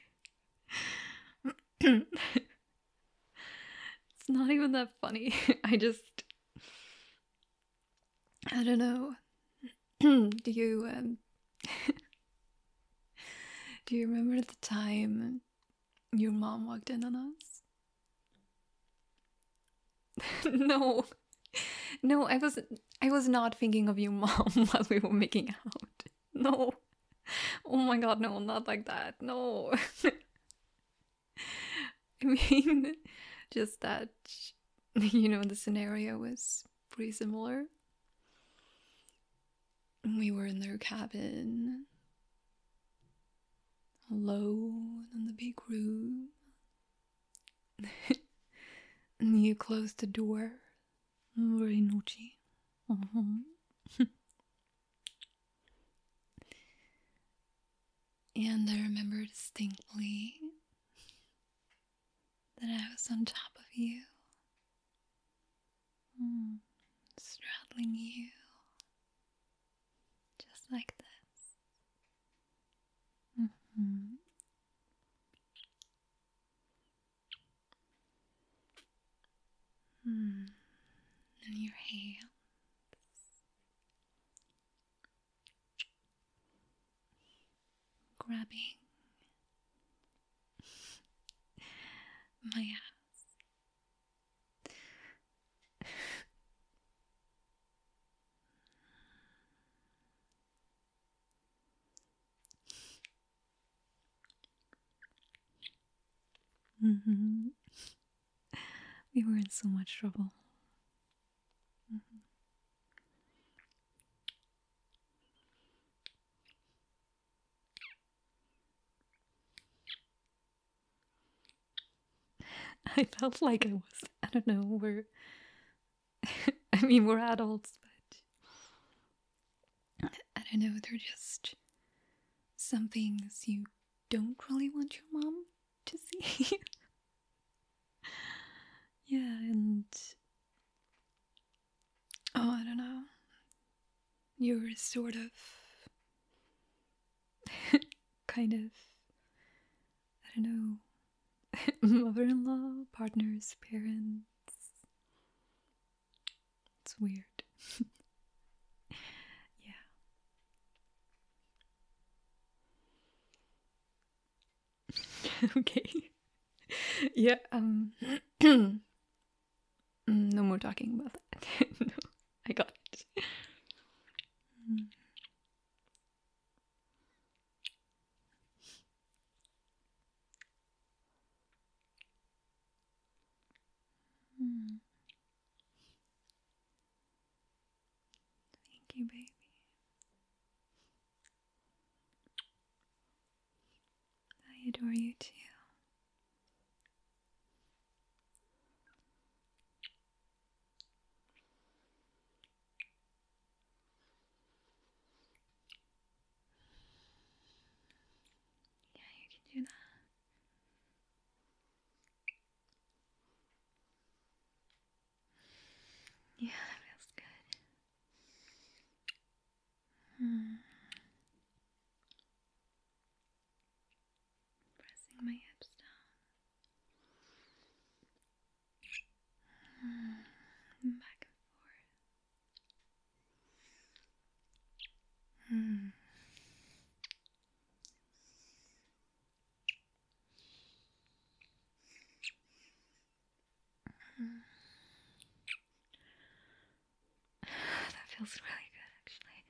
It's not even that funny. I don't know. do you do you remember the time your mom walked in on us? No. No, I was not thinking of your mom while we were making out. No. Oh my god, no, not like that. No. I mean, just that, the scenario was pretty similar. We were in their cabin, alone in the big room. And you closed the door. Very naughty. And I remember distinctly that I was on top of you, straddling you, just like this. And your hands grabbing my ass. We were in so much trouble. I felt like I was, I don't know, we're adults, but I don't know, they're just some things you don't really want your mom to see. Yeah, and I don't know. You're sort of kind of, I don't know, mother-in-law, partners, parents. It's weird. Yeah. Okay. Yeah, no more talking about that. No, I got it. Thank you, baby. I adore you too. Yeah, you can do that. Yeah, that feels good. Pressing my hips down. Back and forth. That feels really good, actually.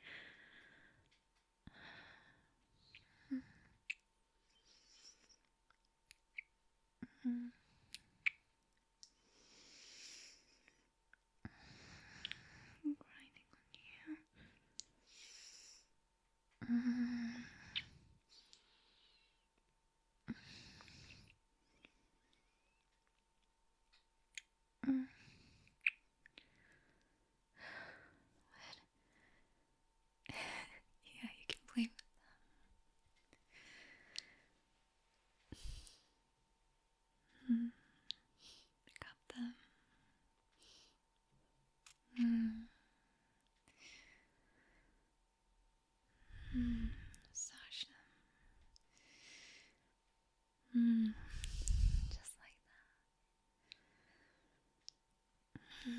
Mm. Mm. Yeah, you can play with them. Pick up them. Massage them. Just like that.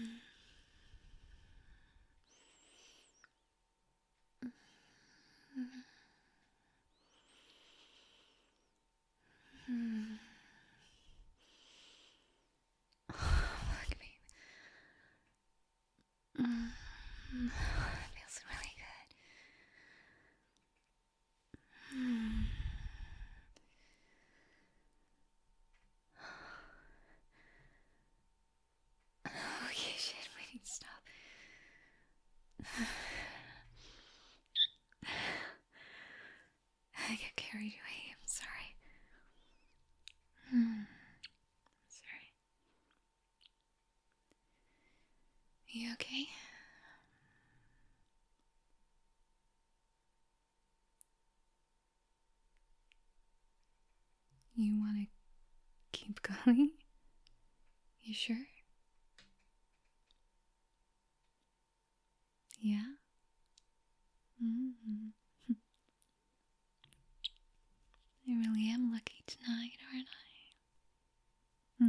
Look, babe. It feels really good. Okay, shit, we need to stop. I get carried away. I'm sorry. Sorry. You okay? You want to keep going? You sure? Yeah? I really am lucky tonight, aren't I?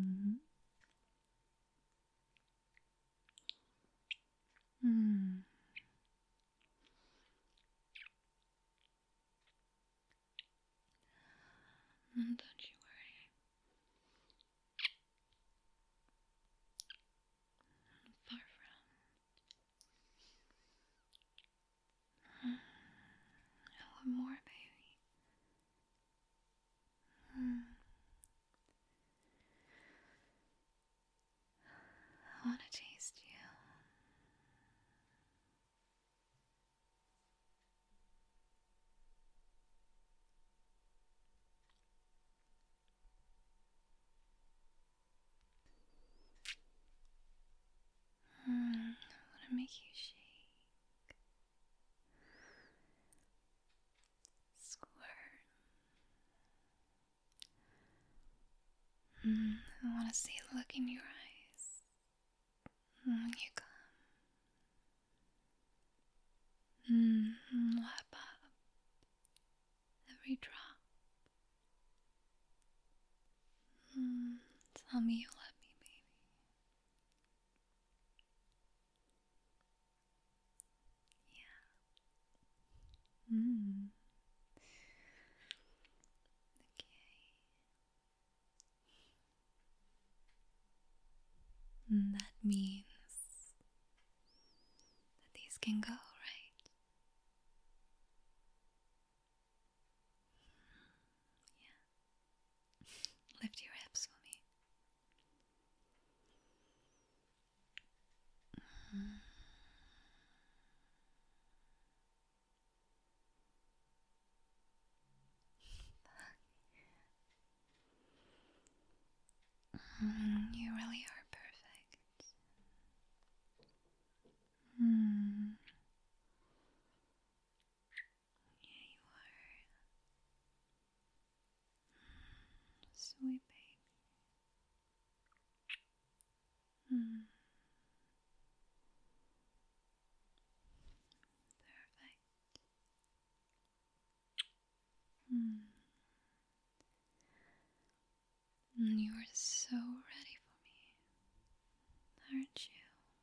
Don't you worry. Far from. I want more, baby. I want to taste you. I want to make you shake. Squirt. I want to see the look in your eyes when you come. Lap up every drop. Tell me you love me, baby. Yeah. Okay. That means that these can go, right? Yeah. Lift your hips for me. You really are perfect. Yeah, you are. Sweet baby. Perfect. You are so ready for me, aren't you?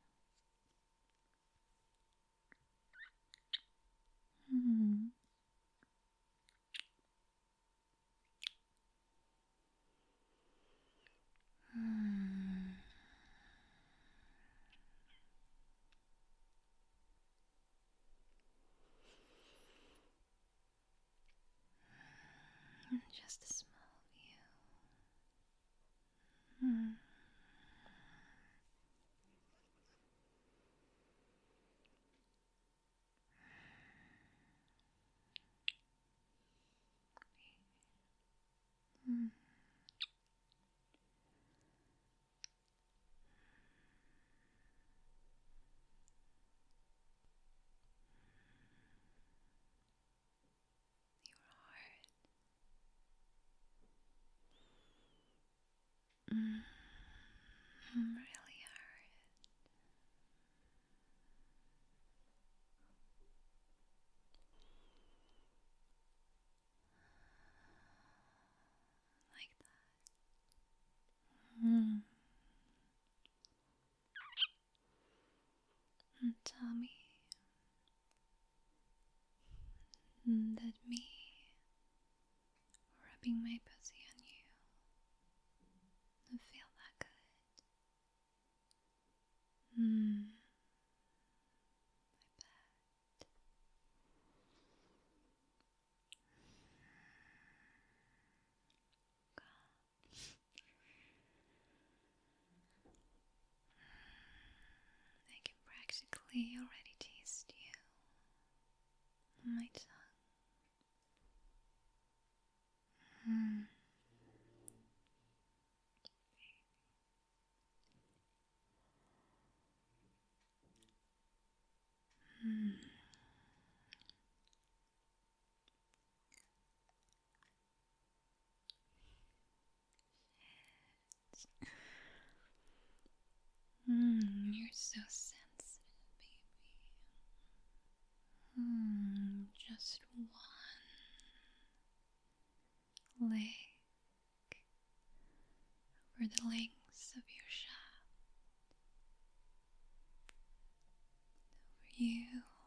Just a smell of you. really hurt. Like that. Tell me that me rubbing my pussy on you feel that good. I can practically already taste you on my tongue. You're so sensitive, baby. Just one leg over the lengths of your shaft. Over you.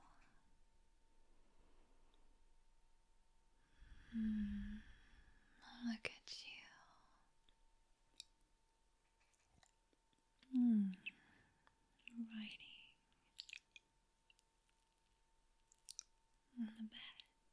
Look at you. Riding on the bed.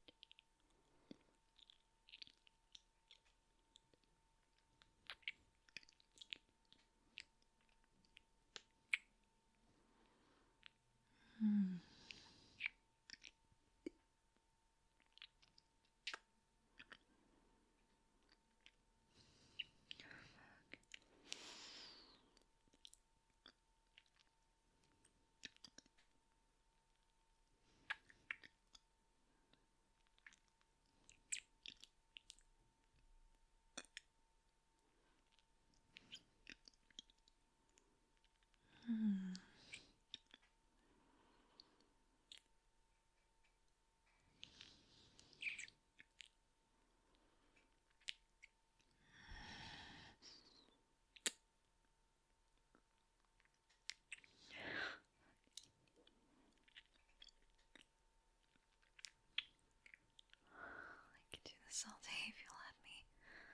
I could do this all day if you'll let me.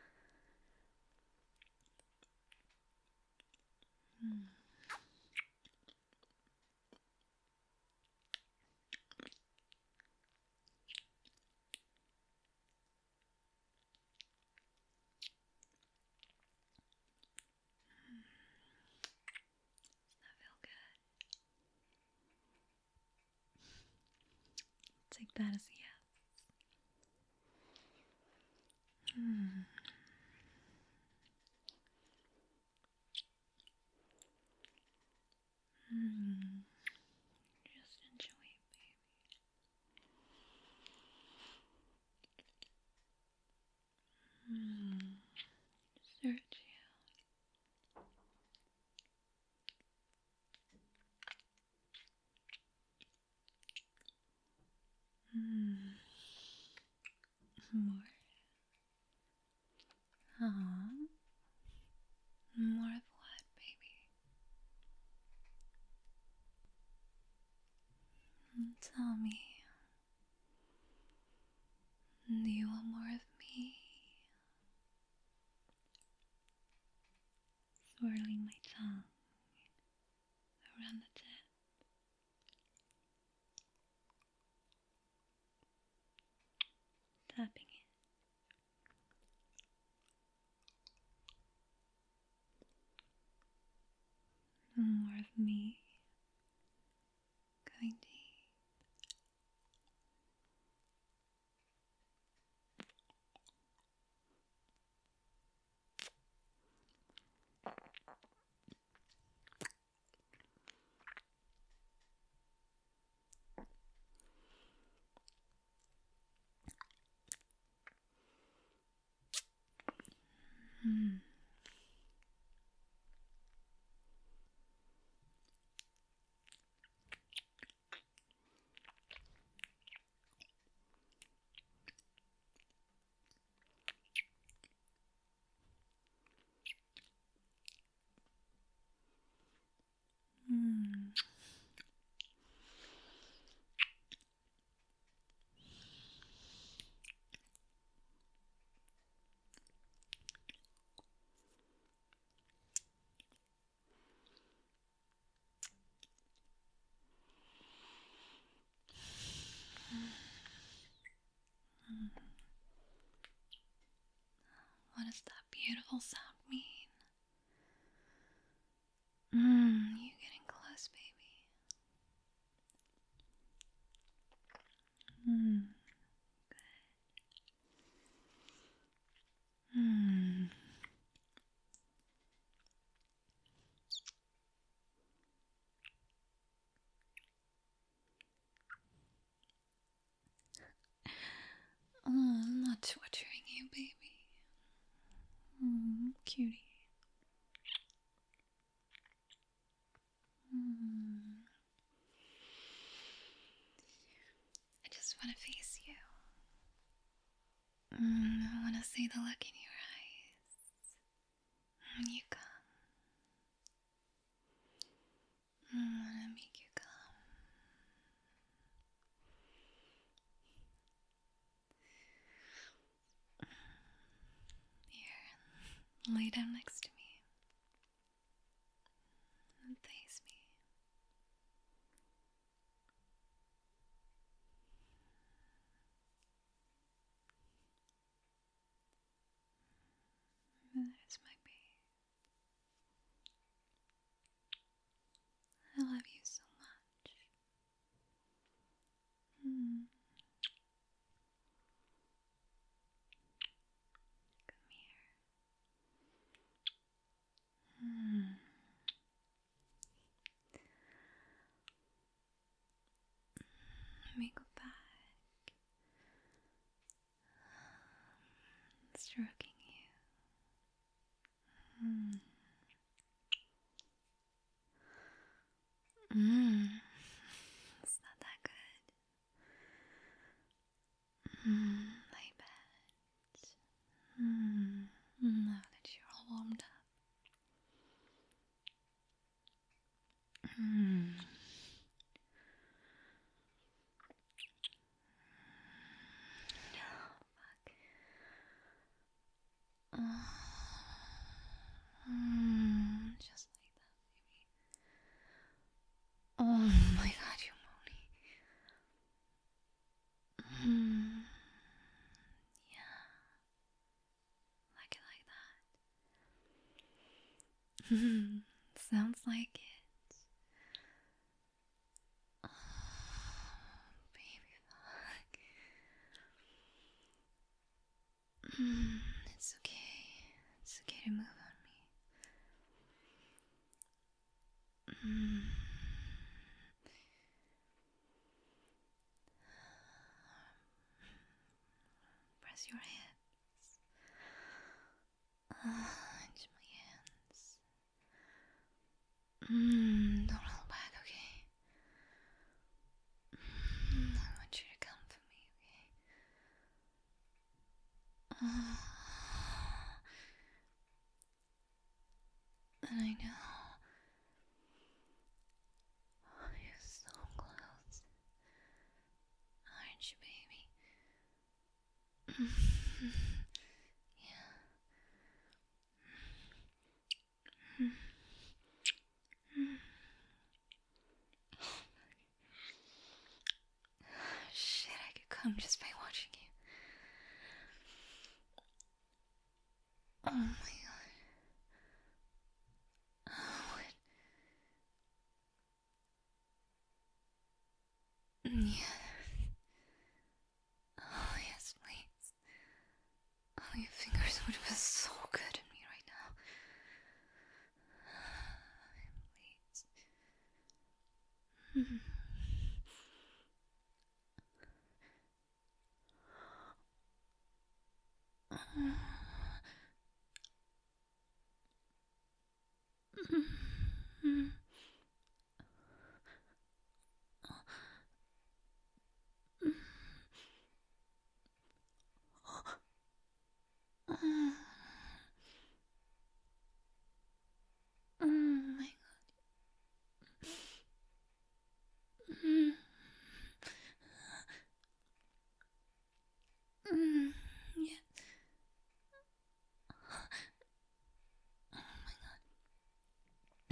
Does that feel good? Take that as a yes. Just enjoy it, baby. Search you. More. More of what, baby? Tell me. Do you want more of me? Swirling my tongue around the tip. Tapping it. More of me. Going deep. beautiful sound mean? You getting close, baby. Good. Oh, I'm not torturing you, baby. Cutie. I just want to face you. I want to see the look in your eyes when you come. I want to make you come. Here, lay down next to me and face me. There's my babe. I love you so much. Come here. Let me go back. Stroking you. It's not that good. Lay back. Now that you're all warmed up. Just like that, baby. Oh my god, you're moaning. Yeah. Like it like that. Sounds like it. Baby fuck. It's okay. It's okay to move on me. Press your hips into my hands. Don't roll back, okay? I want you to come for me, okay? And I know you're so close, aren't you, baby? Yeah. Shit, I could come just by watching you. Oh my god. What? Yeah. Oh yes, please. Oh, your fingers would feel so good in me right now. Please. Oh my god. Yeah. Oh my god.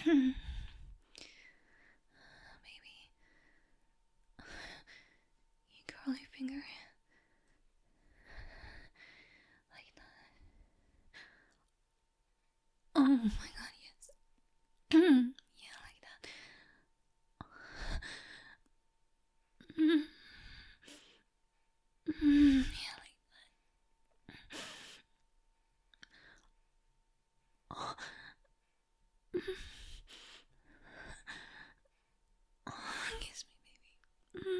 Kiss me, baby.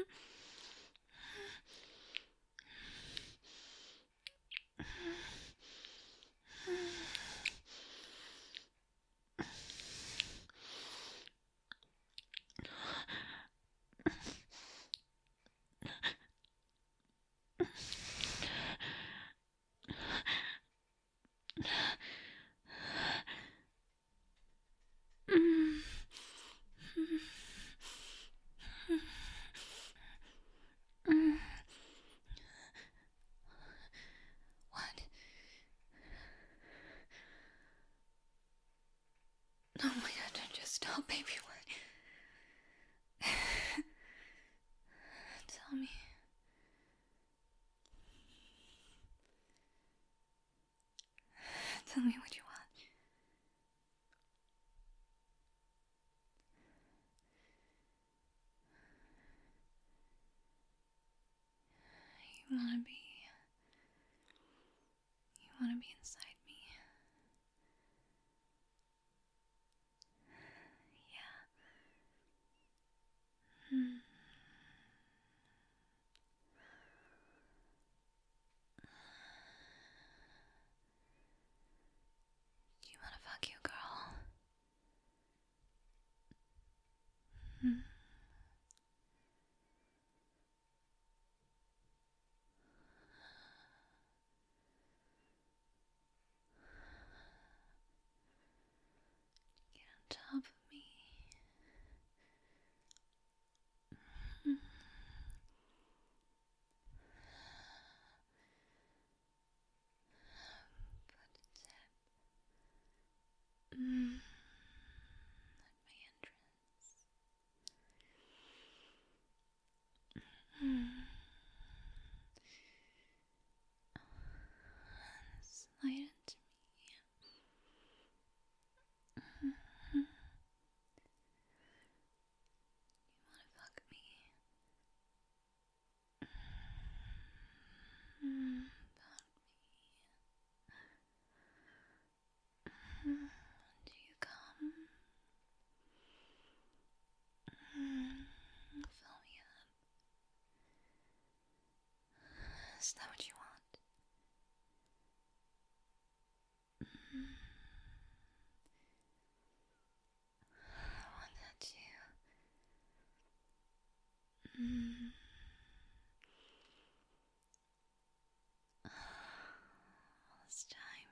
What? Oh my god, don't just stop, baby. What? Tell me. Tell me what you want. You wanna be inside me. Yeah. Do you wanna fuck you, girl? Get on top of me. At my entrance. Slide into me. You wanna fuck me? Do you come? Fill me up. Is that what you want? I want that too. All this time.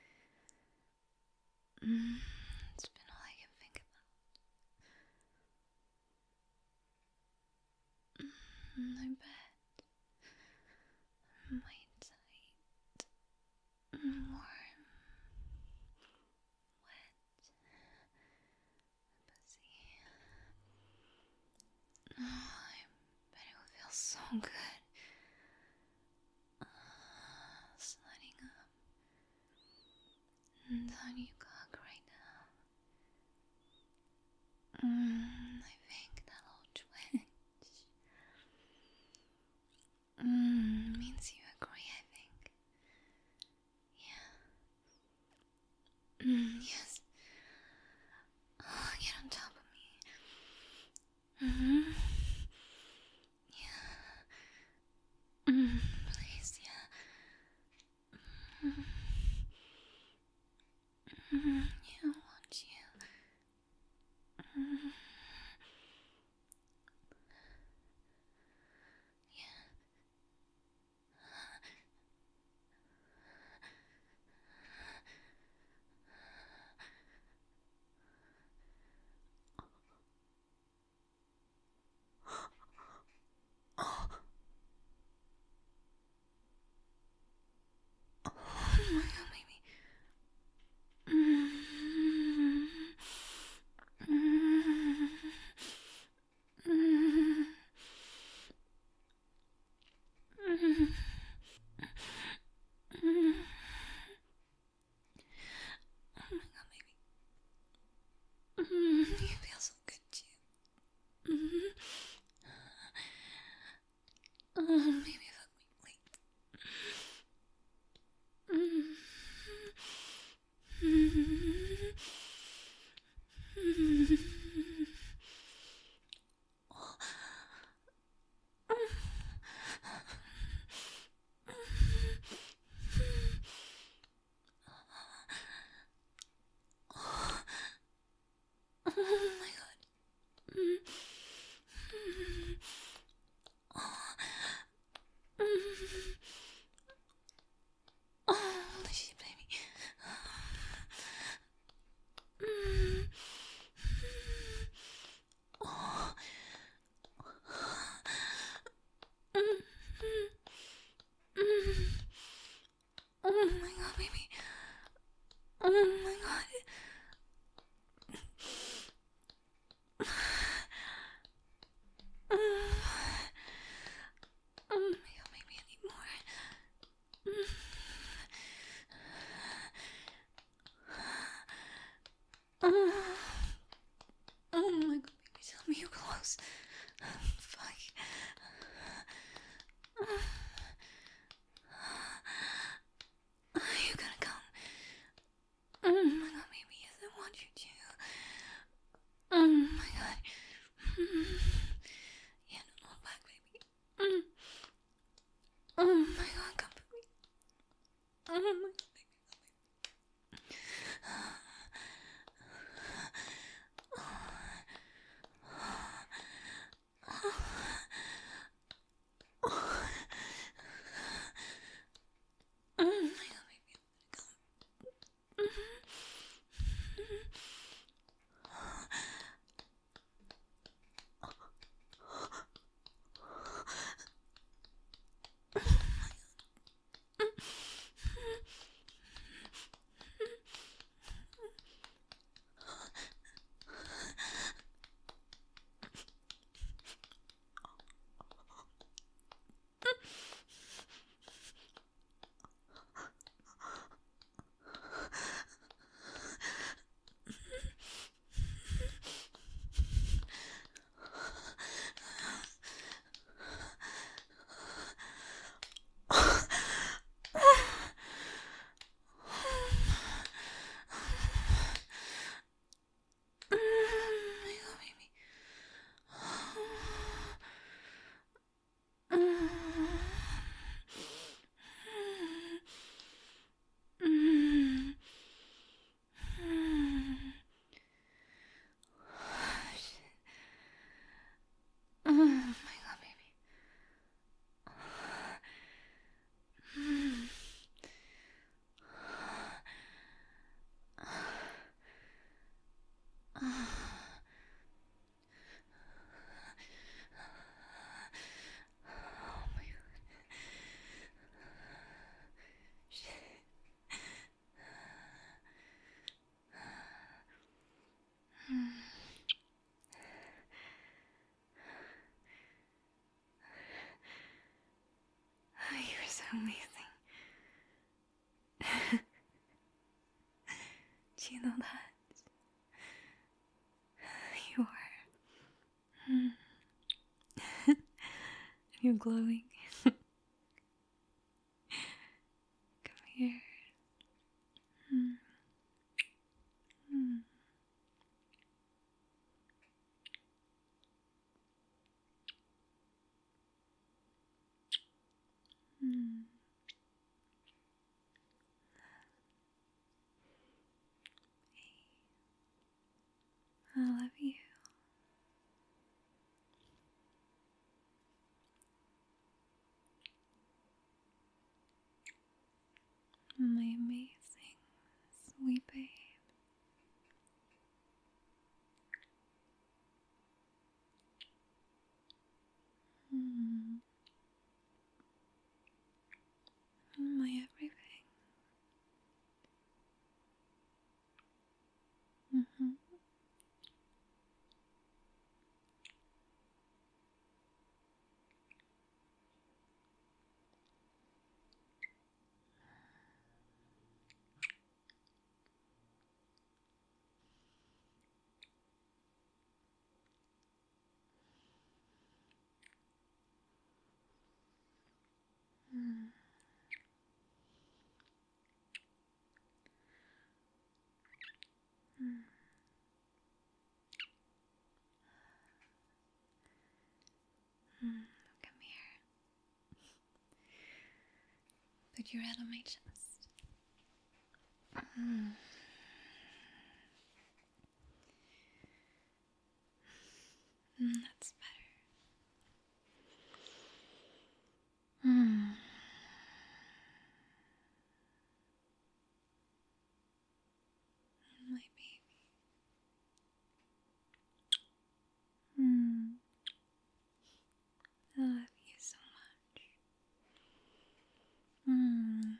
It's been all I can think about. My bed. My tight. Warm. Wet. Pussy. Oh, I bet it would feel so good. Sliding up and down you cock right now. I think that little twitch means you agree, I think. Yeah. Yes. Oh, get on top of me. Yeah. Please, yeah. Yeah, I want you. Oh my god, baby. Oh my god, baby. You feel so good too. Maybe fuck me, wait. Oh my god, baby, tell me you're close. Fuck. You gotta come. Oh my god, baby, yes, I want you to. Oh my god. Yeah, no, hold back, baby. Oh my god, come with me. Oh my god, baby. Oh my god, baby. Come. Oh my god, baby. Oh my god. You're so amazing. Do you know that? You are. You're glowing. Come here. Mm. Mm. Mm. I love you. My amazing, sweet babe. Mm. My everything. Mm-hmm. Mm. Mm. Mm. Come here. Put your head on my chest. Mm. That's better. Mm. My baby. Mm. I love you so much. Mm.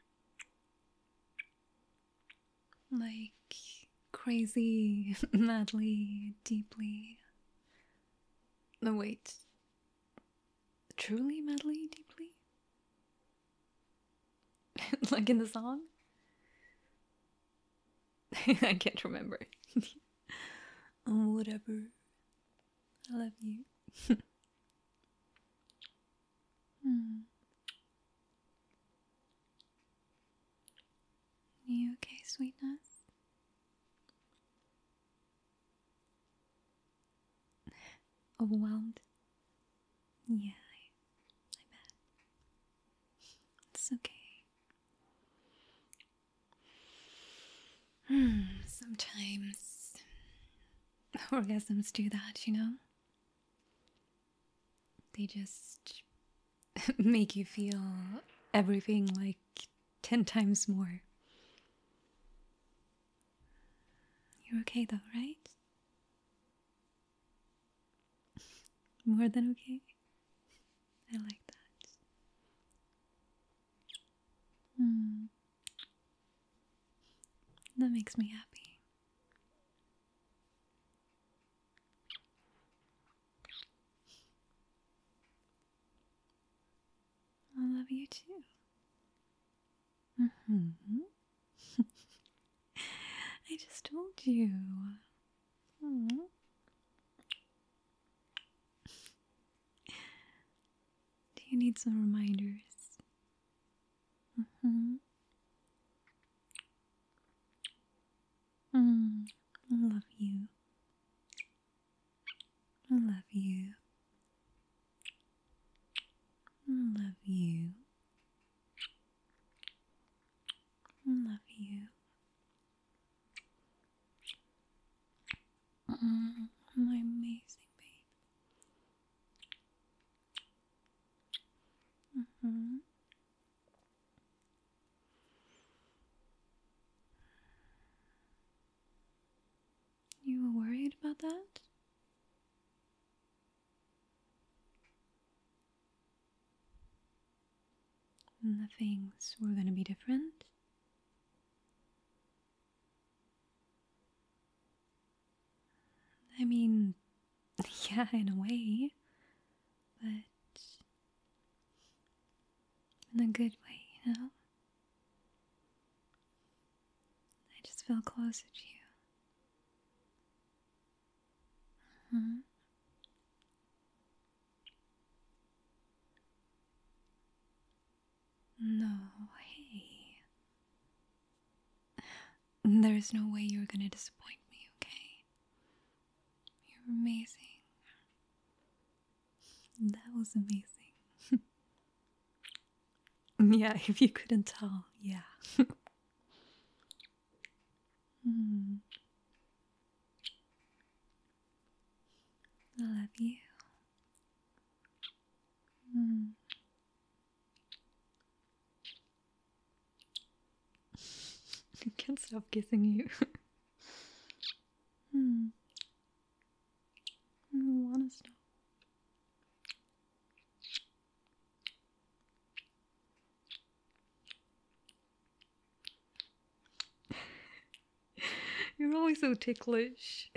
Like crazy, madly, deeply. No, wait. Truly, madly, deeply? Like in the song? I can't remember. Whatever. I love you. Hmm. You okay, sweetness? Overwhelmed? Yeah, I bet. It's okay. Sometimes orgasms do that, you know? They just make you feel everything like 10 times more. You're okay though, right? More than okay? I like that. That makes me happy. I love you too. I just told you. Aw. Do you need some reminders? I love you. I love you. I love you. I love you. My amazing babe. You were worried about that? And the things were gonna be different? I mean, yeah, in a way, but in a good way, you know? I just feel closer to you. No, hey. There's no way you're gonna disappoint me, okay? You're amazing. That was amazing. Yeah, if you couldn't tell, yeah. I love you. I can't stop kissing you. I don't wanna stop. You're always so ticklish.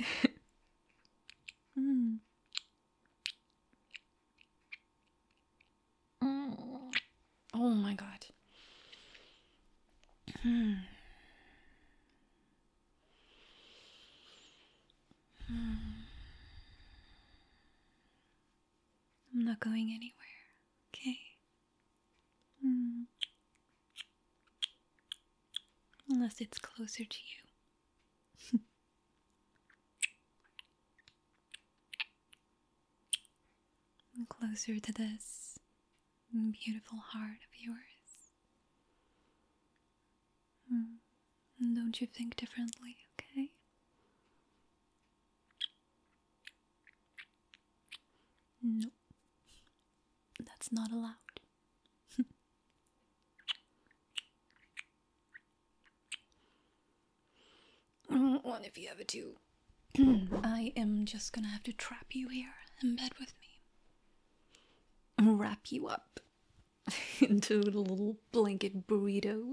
Oh my god. I'm not going anywhere, okay? Unless it's closer to you. Closer to this beautiful heart of yours. Don't you think differently, okay? No, that's not allowed. What if you ever do? I am just gonna have to trap you here in bed with me. Wrap you up into a little blanket burrito.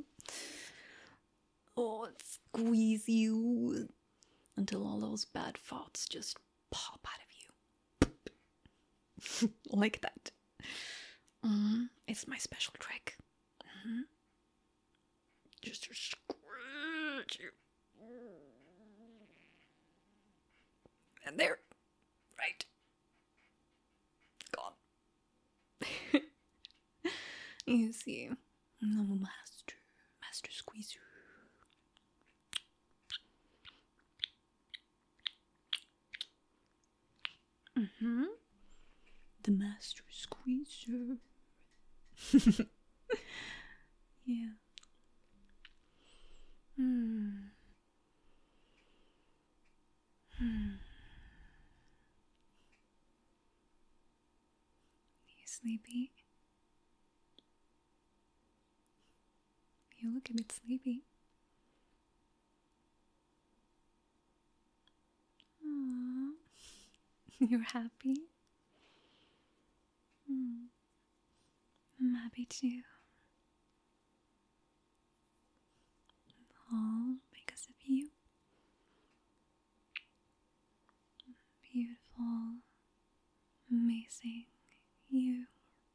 Oh, squeeze you until all those bad thoughts just pop out of you. Like that. It's my special trick. Just to scratch you. There. Right. Gone. You see, I'm a master squeezer. The master squeezer. Yeah. You sleepy? You look a bit sleepy. Aww. You're happy? I'm happy too. All because of you. Beautiful, amazing you.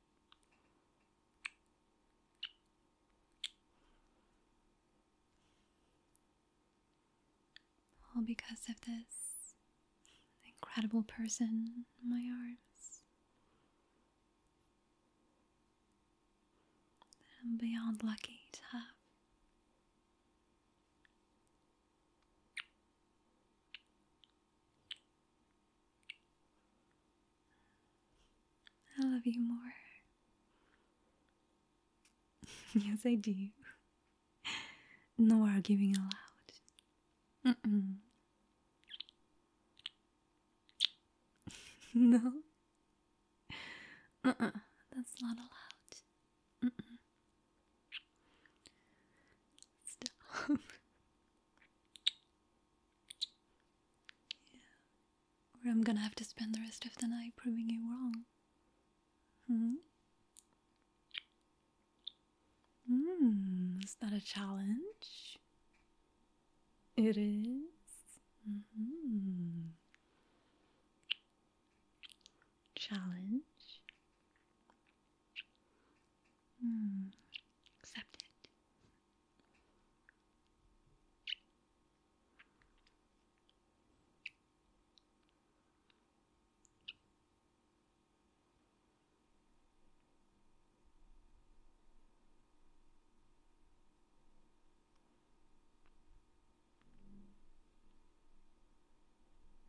All because of this incredible person in my arms that I'm beyond lucky to have. I love you more. Yes, I do. No arguing allowed. No. That's not allowed. Stop. Or I'm gonna have to spend the rest of the night proving you wrong. Is that a challenge? It is. Challenge.